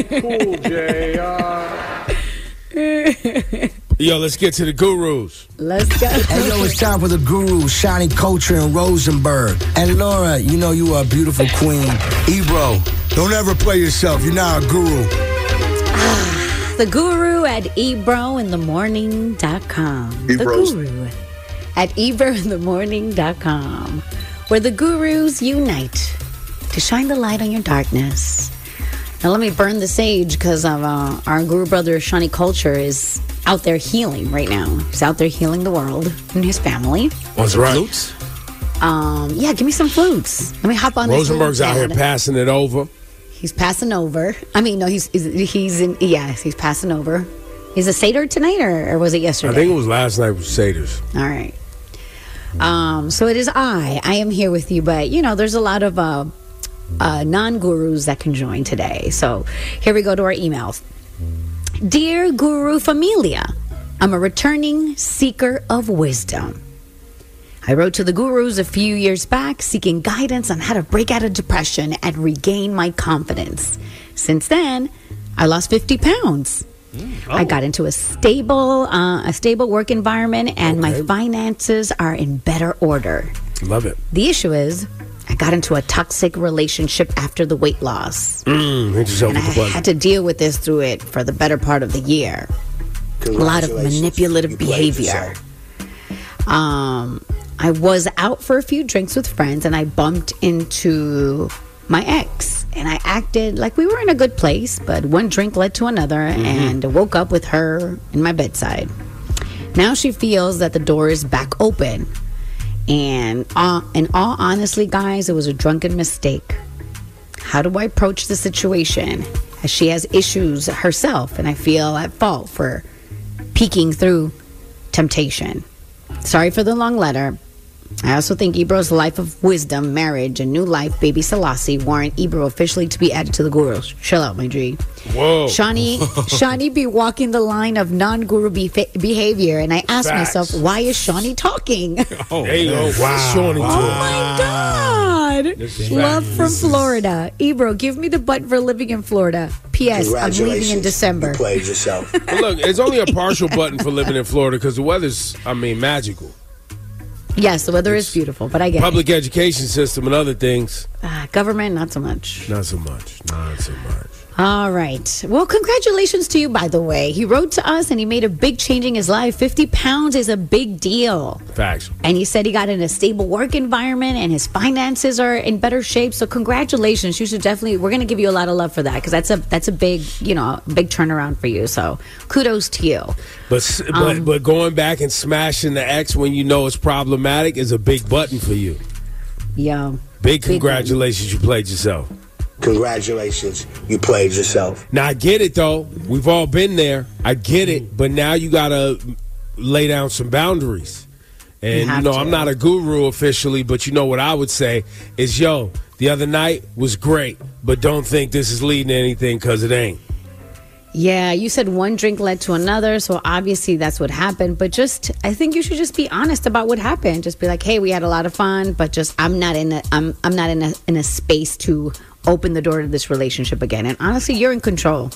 Cool J. Yo, let's get to the gurus. Let's go. Hey, yo, it's time for the gurus, Shani Culture and Rosenberg. And Laura, you know you are a beautiful queen. Ebro, don't ever play yourself. You're not a guru. The Guru at ebrointhemorning.com. The Guru at ebrointhemorning.com, where the gurus unite to shine the light on your darkness. Now let me burn the sage because of our guru brother Shani Culture is out there healing right now. He's out there healing the world and his family. That's right. Flutes? Yeah, give me some flutes. Let me hop on this. Rosenberg's out here passing it over. He's passing over. I mean, no, he's passing over. Is it Seder tonight or was it yesterday? I think it was last night with Satyrs. All right. So it is I am here with you, but there's a lot of non-gurus that can join today. So here we go to our emails. Dear Guru Familia, I'm a returning seeker of wisdom. I wrote to the gurus a few years back seeking guidance on how to break out of depression and regain my confidence. Since then, I lost 50 pounds. I got into a stable work environment, and my finances are in better order. Love it. The issue is, I got into a toxic relationship after the weight loss. And I had to deal with this through it for the better part of the year. A lot of manipulative behavior. I was out for a few drinks with friends, and I bumped into my ex, and I acted like we were in a good place, but one drink led to another, and woke up with her in my bedside. Now she feels that the door is back open, and in all honesty, guys, it was a drunken mistake. How do I approach the situation, as she has issues herself, and I feel at fault for peeking through temptation? Sorry for the long letter. I also think Ebro's life of wisdom, marriage, and new life, baby Selassie, warrant Ebro officially to be added to the gurus. Chill out, my G. Whoa. Shawnee be walking the line of non-guru behavior, and I ask myself, why is Shawnee talking? There you go. Wow. Oh my God. Love from Florida. Ebro, give me the button for living in Florida. P.S. I'm leaving in December. You played yourself. But look, it's only a partial button for living in Florida because the weather's, magical. Yes, the weather is beautiful, but I get public education system and other things. Government, not so much. Not so much. All right. Well, congratulations to you, by the way. He wrote to us and he made a big change in his life. 50 pounds is a big deal. Facts. And he said he got in a stable work environment and his finances are in better shape. So congratulations. You should definitely, we're going to give you a lot of love for that because that's a big, big turnaround for you. So kudos to you. But going back and smashing the ex when you know it's problematic is a big button for you. Yeah. Big congratulations. You played yourself. Congratulations, you played yourself. Now, I get it, though. We've all been there. I get it. But now you got to lay down some boundaries. And, I'm not a guru officially, but what I would say is, the other night was great, but don't think this is leading to anything because it ain't. Yeah, you said one drink led to another, so obviously that's what happened. But I think you should just be honest about what happened. Just be like, hey, we had a lot of fun, but I'm not in a space to open the door to this relationship again. And honestly, you're in control.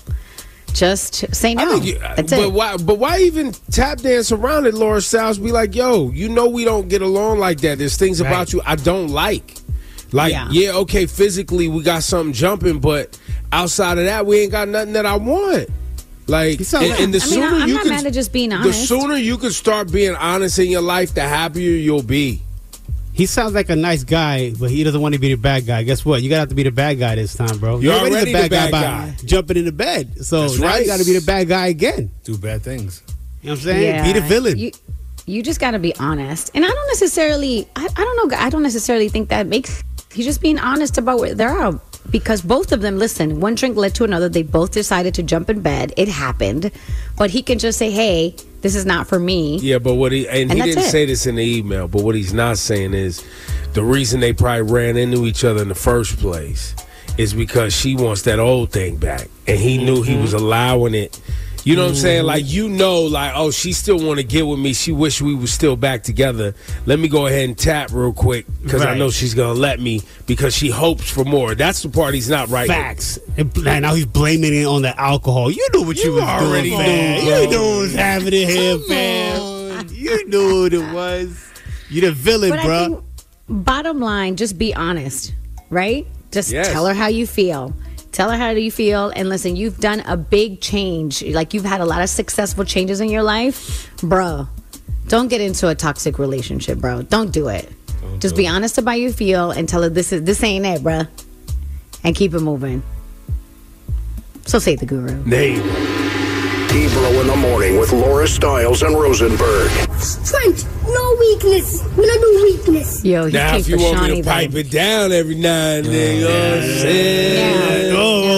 Just say no. That's it. But why even tap dance around it, Laura Styles? Be like, we don't get along like that. There's things about you I don't like. Like, yeah, okay, physically we got something jumping, but outside of that, we ain't got nothing that I want. Like, and the sooner I'm you not can, mad at just being the honest. sooner you can start being honest in your life, the happier you'll be. He sounds like a nice guy, but he doesn't want to be the bad guy. Guess what? You got to have to be the bad guy this time, bro. You're already the bad guy. by jumping into bed. So That's now right. you got to be the bad guy again. Do bad things. You know what I'm saying? Be the villain. You just got to be honest. And I don't necessarily, I don't know, I don't necessarily think that makes, he's just being honest about where they're at. Because both of them, listen, one drink led to another. They both decided to jump in bed. It happened. But he can just say, hey, this is not for me. Yeah, but he didn't say this in the email, but what he's not saying is the reason they probably ran into each other in the first place is because she wants that old thing back. And he knew he was allowing it. You know what I'm saying? Like, oh, she still want to get with me. She wish we were still back together. Let me go ahead and tap real quick because I know she's going to let me because she hopes for more. That's the part he's not right. Facts. And now he's blaming it on the alcohol. You knew what you was already doing, knew, man. bro. You knew what was happening here, fam. You knew what it was. You the villain, But bro. I think, bottom line, just be honest, right? Just tell her how you feel. Tell her how you feel. And listen, you've done a big change. Like, you've had a lot of successful changes in your life. Bro, don't get into a toxic relationship, bro. Don't do it. Just be honest about how you feel and tell her this ain't it, bro. And keep it moving. So say the guru. Name. Ebro in the morning with Laura Stiles and Rosenberg. Strength, no weakness. We don't do weakness. Yo, he Now, came if you for want Shawnee, me to though. pipe it down every now and then, you know what I'm saying?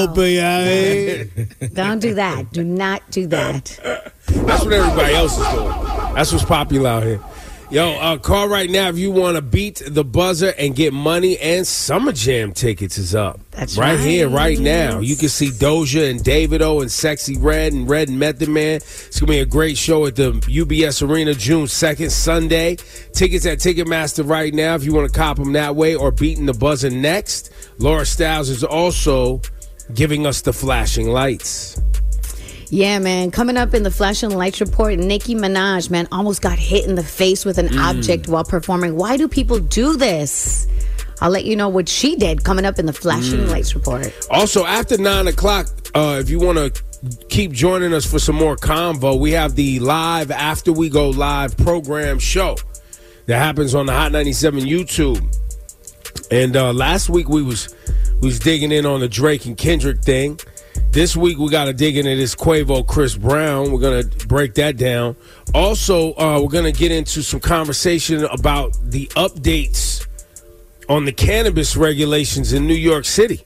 Don't do that. Do not do that. That's what everybody else is doing. That's what's popular out here. Yo, call right now if you want to beat the buzzer and get money and Summer Jam tickets is up. That's right right. here, right now. You can see Doja and Davido and Sexy Red and Method Man. It's going to be a great show at the UBS Arena June 2nd, Sunday. Tickets at Ticketmaster right now if you want to cop them that way or beating the buzzer next. Laura Stiles is also giving us the flashing lights. Yeah, man. Coming up in the Flashing Lights report, Nicki Minaj, man, almost got hit in the face with an object while performing. Why do people do this? I'll let you know what she did coming up in the Flashing Lights report. Also, after 9 o'clock, if you want to keep joining us for some more convo, we have the live After We Go Live program show that happens on the Hot 97 YouTube. And last week we was digging in on the Drake and Kendrick thing. This week, we got to dig into this Quavo Chris Brown. We're going to break that down. Also, we're going to get into some conversation about the updates on the cannabis regulations in New York City.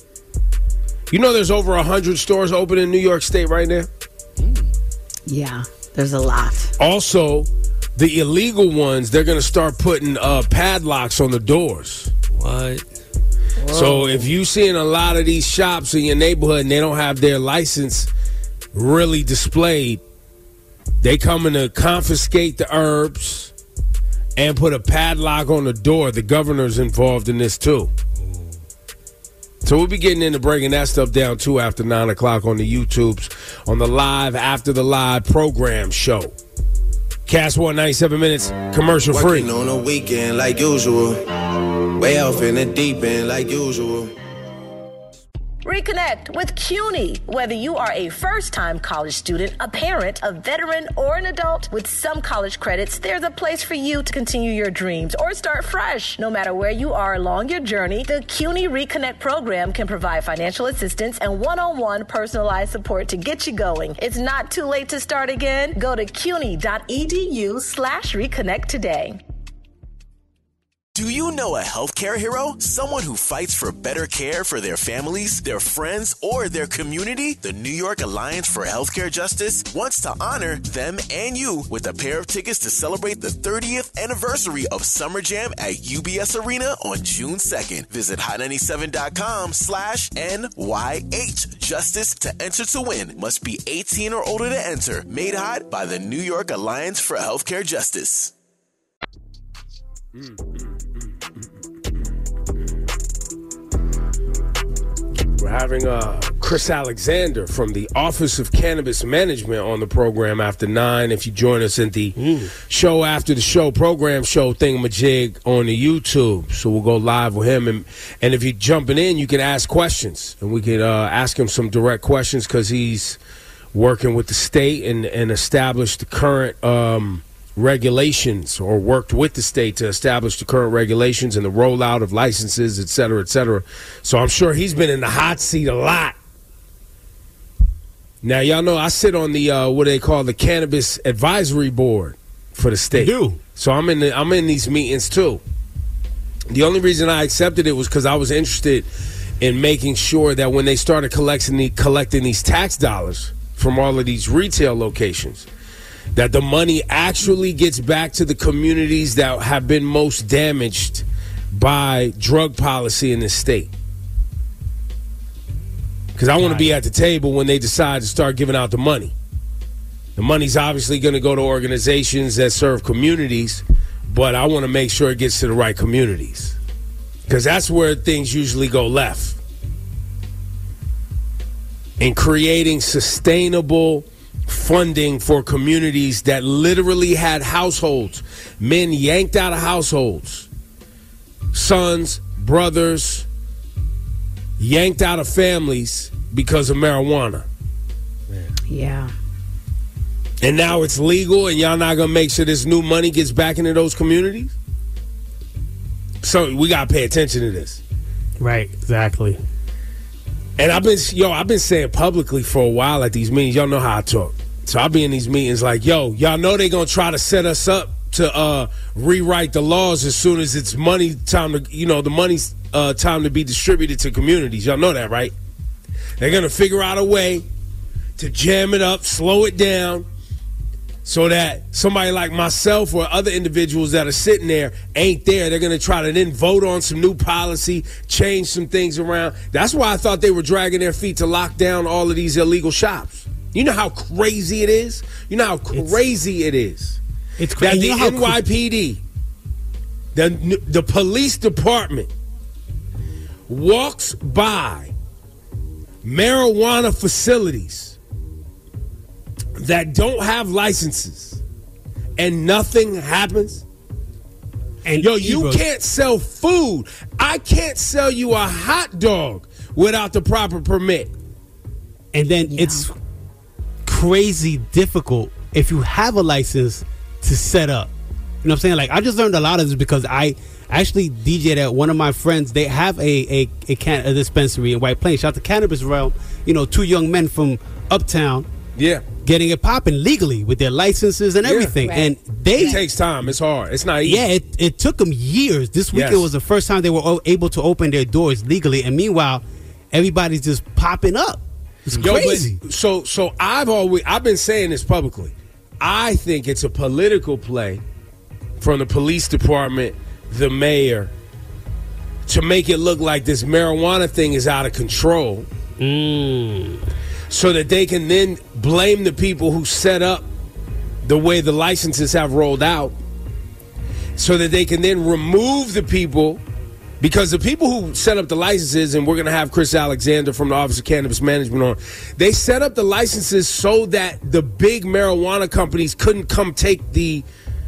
You know there's over 100 stores open in New York State right now? Yeah, there's a lot. Also, the illegal ones, they're going to start putting padlocks on the doors. What? So if you seeing a lot of these shops in your neighborhood and they don't have their license really displayed, they coming to confiscate the herbs and put a padlock on the door. The governor's involved in this too. So we'll be getting into breaking that stuff down too after 9 o'clock on the YouTubes on the live After the Live program show. Cast 197 minutes, commercial free. Working on a weekend like usual. Way off in the deep end like usual. Reconnect with CUNY. Whether you are a first-time college student, a parent, a veteran, or an adult, with some college credits, there's a place for you to continue your dreams or start fresh. No matter where you are along your journey, the CUNY Reconnect program can provide financial assistance and one-on-one personalized support to get you going. It's not too late to start again. Go to cuny.edu/reconnect today. Do you know a healthcare hero? Someone who fights for better care for their families, their friends, or their community? The New York Alliance for Healthcare Justice wants to honor them and you with a pair of tickets to celebrate the 30th anniversary of Summer Jam at UBS Arena on June 2nd. Visit hot97.com/NYH Justice to enter to win. Must be 18 or older to enter. Made hot by the New York Alliance for Healthcare Justice. We're having a Chris Alexander from the Office of Cannabis Management on the program after 9. If you join us in the show after the show, program show thingamajig on the YouTube. So we'll go live with him. And if you're jumping in, you can ask questions. And we can ask him some direct questions because he's working with the state and established the current regulations, or worked with the state to establish the current regulations and the rollout of licenses, et cetera, et cetera. So I'm sure he's been in the hot seat a lot. Now, y'all know I sit on the what they call the Cannabis Advisory Board for the state. You do? So I'm in these meetings too. The only reason I accepted it was because I was interested in making sure that when they started collecting these tax dollars from all of these retail locations, that the money actually gets back to the communities that have been most damaged by drug policy in this state. Because I want to be at the table when they decide to start giving out the money. The money's obviously going to go to organizations that serve communities, but I want to make sure it gets to the right communities. Because that's where things usually go left. In creating sustainable funding for communities that literally had households, men yanked out of households, sons, brothers, yanked out of families because of marijuana. Yeah. And now it's legal, and y'all not gonna make sure this new money gets back into those communities? So we gotta pay attention to this. Right, exactly. And I've been saying publicly for a while at these meetings, y'all know how I talk. So I'll be in these meetings like, y'all know they gonna try to set us up to rewrite the laws as soon as it's money time to, the money's time to be distributed to communities. Y'all know that, right? They're gonna figure out a way to jam it up, slow it down, so that somebody like myself or other individuals that are sitting there ain't there. They're going to try to then vote on some new policy, change some things around. That's why I thought they were dragging their feet to lock down all of these illegal shops. You know how crazy it is? You know how crazy it is? It's crazy. That the NYPD, the police department, walks by marijuana facilities that don't have licenses and nothing happens. And you can't sell food. I can't sell you a hot dog without the proper permit. And then it's crazy difficult if you have a license to set up. You know what I'm saying? Like, I just learned a lot of this because I actually DJ'd at one of my friends. They have a dispensary in White Plains. Shout out to Cannabis Realm. Two young men from Uptown. Yeah. Getting it popping legally with their licenses and everything. Right. And it takes time. It's hard. It's not easy. Yeah, it took them years. This weekend was the first time they were able to open their doors legally. And meanwhile, everybody's just popping up. It's crazy. So I've been saying this publicly. I think it's a political play from the police department, the mayor, to make it look like this marijuana thing is out of control. So that they can then blame the people who set up the way the licenses have rolled out, so that they can then remove the people, because the people who set up the licenses, and we're going to have Chris Alexander from the Office of Cannabis Management on, they set up the licenses so that the big marijuana companies couldn't come take the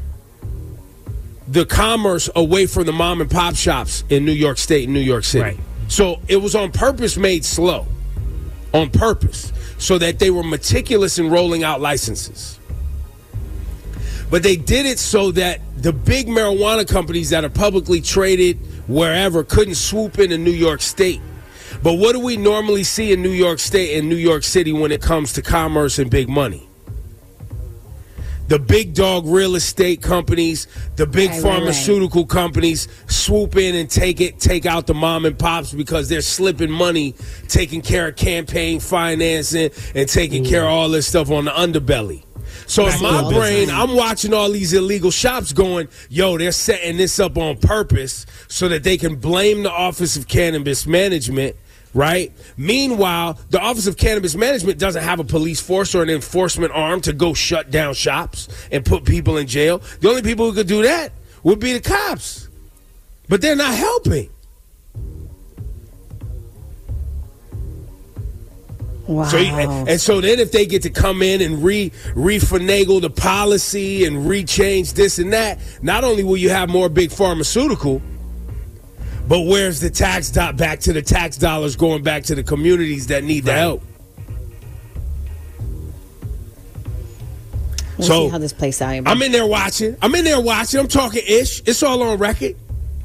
commerce away from the mom and pop shops in New York State and New York City. Right. So it was on purpose made slow. On purpose, so that they were meticulous in rolling out licenses. But they did it so that the big marijuana companies that are publicly traded wherever couldn't swoop into New York State. But what do we normally see in New York State and New York City when it comes to commerce and big money? The big dog real estate companies, the big pharmaceutical companies swoop in and take out the mom and pops because they're slipping money, taking care of campaign financing and taking care of all this stuff on the underbelly. So in my brain, I'm watching all these illegal shops going, they're setting this up on purpose so that they can blame the Office of Cannabis Management. Right? Meanwhile, the Office of Cannabis Management doesn't have a police force or an enforcement arm to go shut down shops and put people in jail. The only people who could do that would be the cops. But they're not helping. Wow. So then if they get to come in and refinagle the policy and rechange this and that, not only will you have more big pharmaceutical, but where's the tax back to the tax dollars going back to the communities that need the help? We'll see how this plays out. I'm in there watching. I'm talking ish. It's all on record.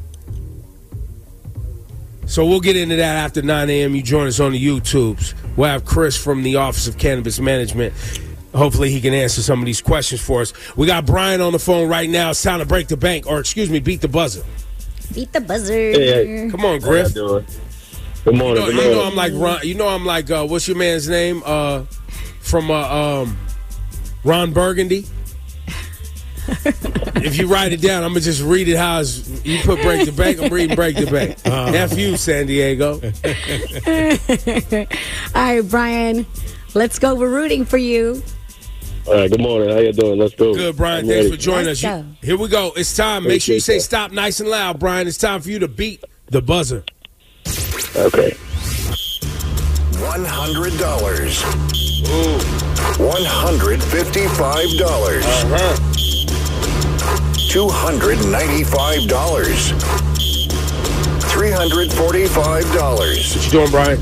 So we'll get into that after 9 a.m. You join us on the YouTubes. We'll have Chris from the Office of Cannabis Management. Hopefully he can answer some of these questions for us. We got Brian on the phone right now. It's time to break the bank, or excuse me, beat the buzzer. Beat the buzzer. Hey. Come on, Griff. How y'all doing? Good morning. You know I'm like Ron. You know I'm like what's your man's name? From Ron Burgundy. If you write it down, I'm gonna just read it how you put break the bank. I'm reading break the bank. F you, San Diego. All right, Brian, let's go. We're rooting for you. All right, good morning. How you doing? Let's go. Good, Brian. Thanks for joining us. Here we go. It's time. Make sure you say stop nice and loud, Brian. It's time for you to beat the buzzer. Okay. $100. Ooh. $155. $295. $345. What you doing, Brian?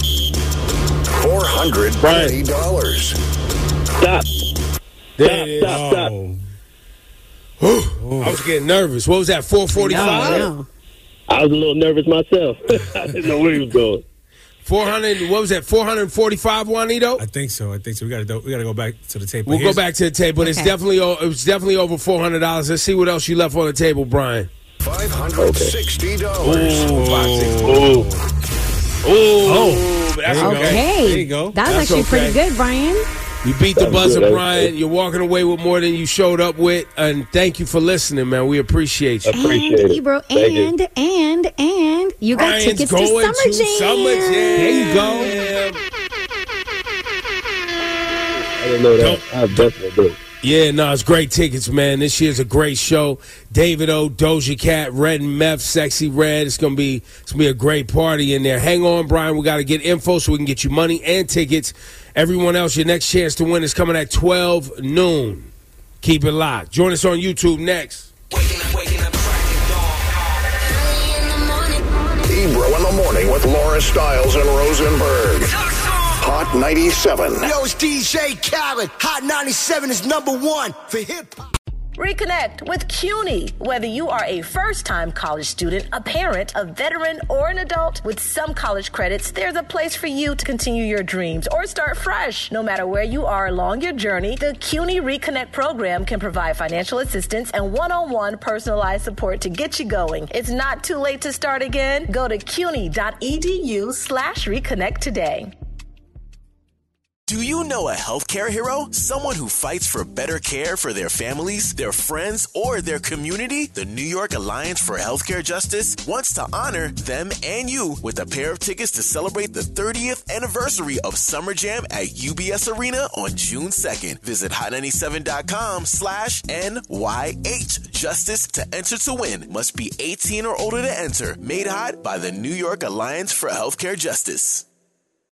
$420. Stop. There it is. Stop. I was getting nervous. What was that, 445? I was a little nervous myself. I didn't know where he was going. 400. What was that? 445, Juanito? I think so. We got to go back to the table. We'll go back to the table, but it's definitely over $400. Let's see what else you left on the table, Brian. $560. That's okay. There you go. That was actually pretty good, Brian. You beat the buzzer, Brian. You're walking away with more than you showed up with, and thank you for listening, man. We appreciate you. And Ebro, and you got Brian's tickets to going Summer Jam. There you go. I didn't know that. I definitely do. Yeah, no, it's great tickets, man. This year's a great show. David O, Doja Cat, Red and Meth, Sexy Red. It's gonna be a great party in there. Hang on, Brian. We got to get info so we can get you money and tickets. Everyone else, your next chance to win is coming at 12 noon. Keep it locked. Join us on YouTube next. Ebro in the morning with Laura Stiles and Rosenberg. Hot 97. Yo, it's DJ Khaled. Hot 97 is #1 for hip-hop. Reconnect with CUNY. Whether you are a first-time college student, a parent, a veteran, or an adult, with some college credits, there's a place for you to continue your dreams or start fresh. No matter where you are along your journey, the CUNY Reconnect program can provide financial assistance and one-on-one personalized support to get you going. It's not too late to start again. Go to cuny.edu/reconnect today. Do you know a healthcare hero? Someone who fights for better care for their families, their friends, or their community? The New York Alliance for Healthcare Justice wants to honor them and you with a pair of tickets to celebrate the 30th anniversary of Summer Jam at UBS Arena on June 2nd. Visit hot97.com/NYH Justice to enter to win. Must be 18 or older to enter. Made hot by the New York Alliance for Healthcare Justice.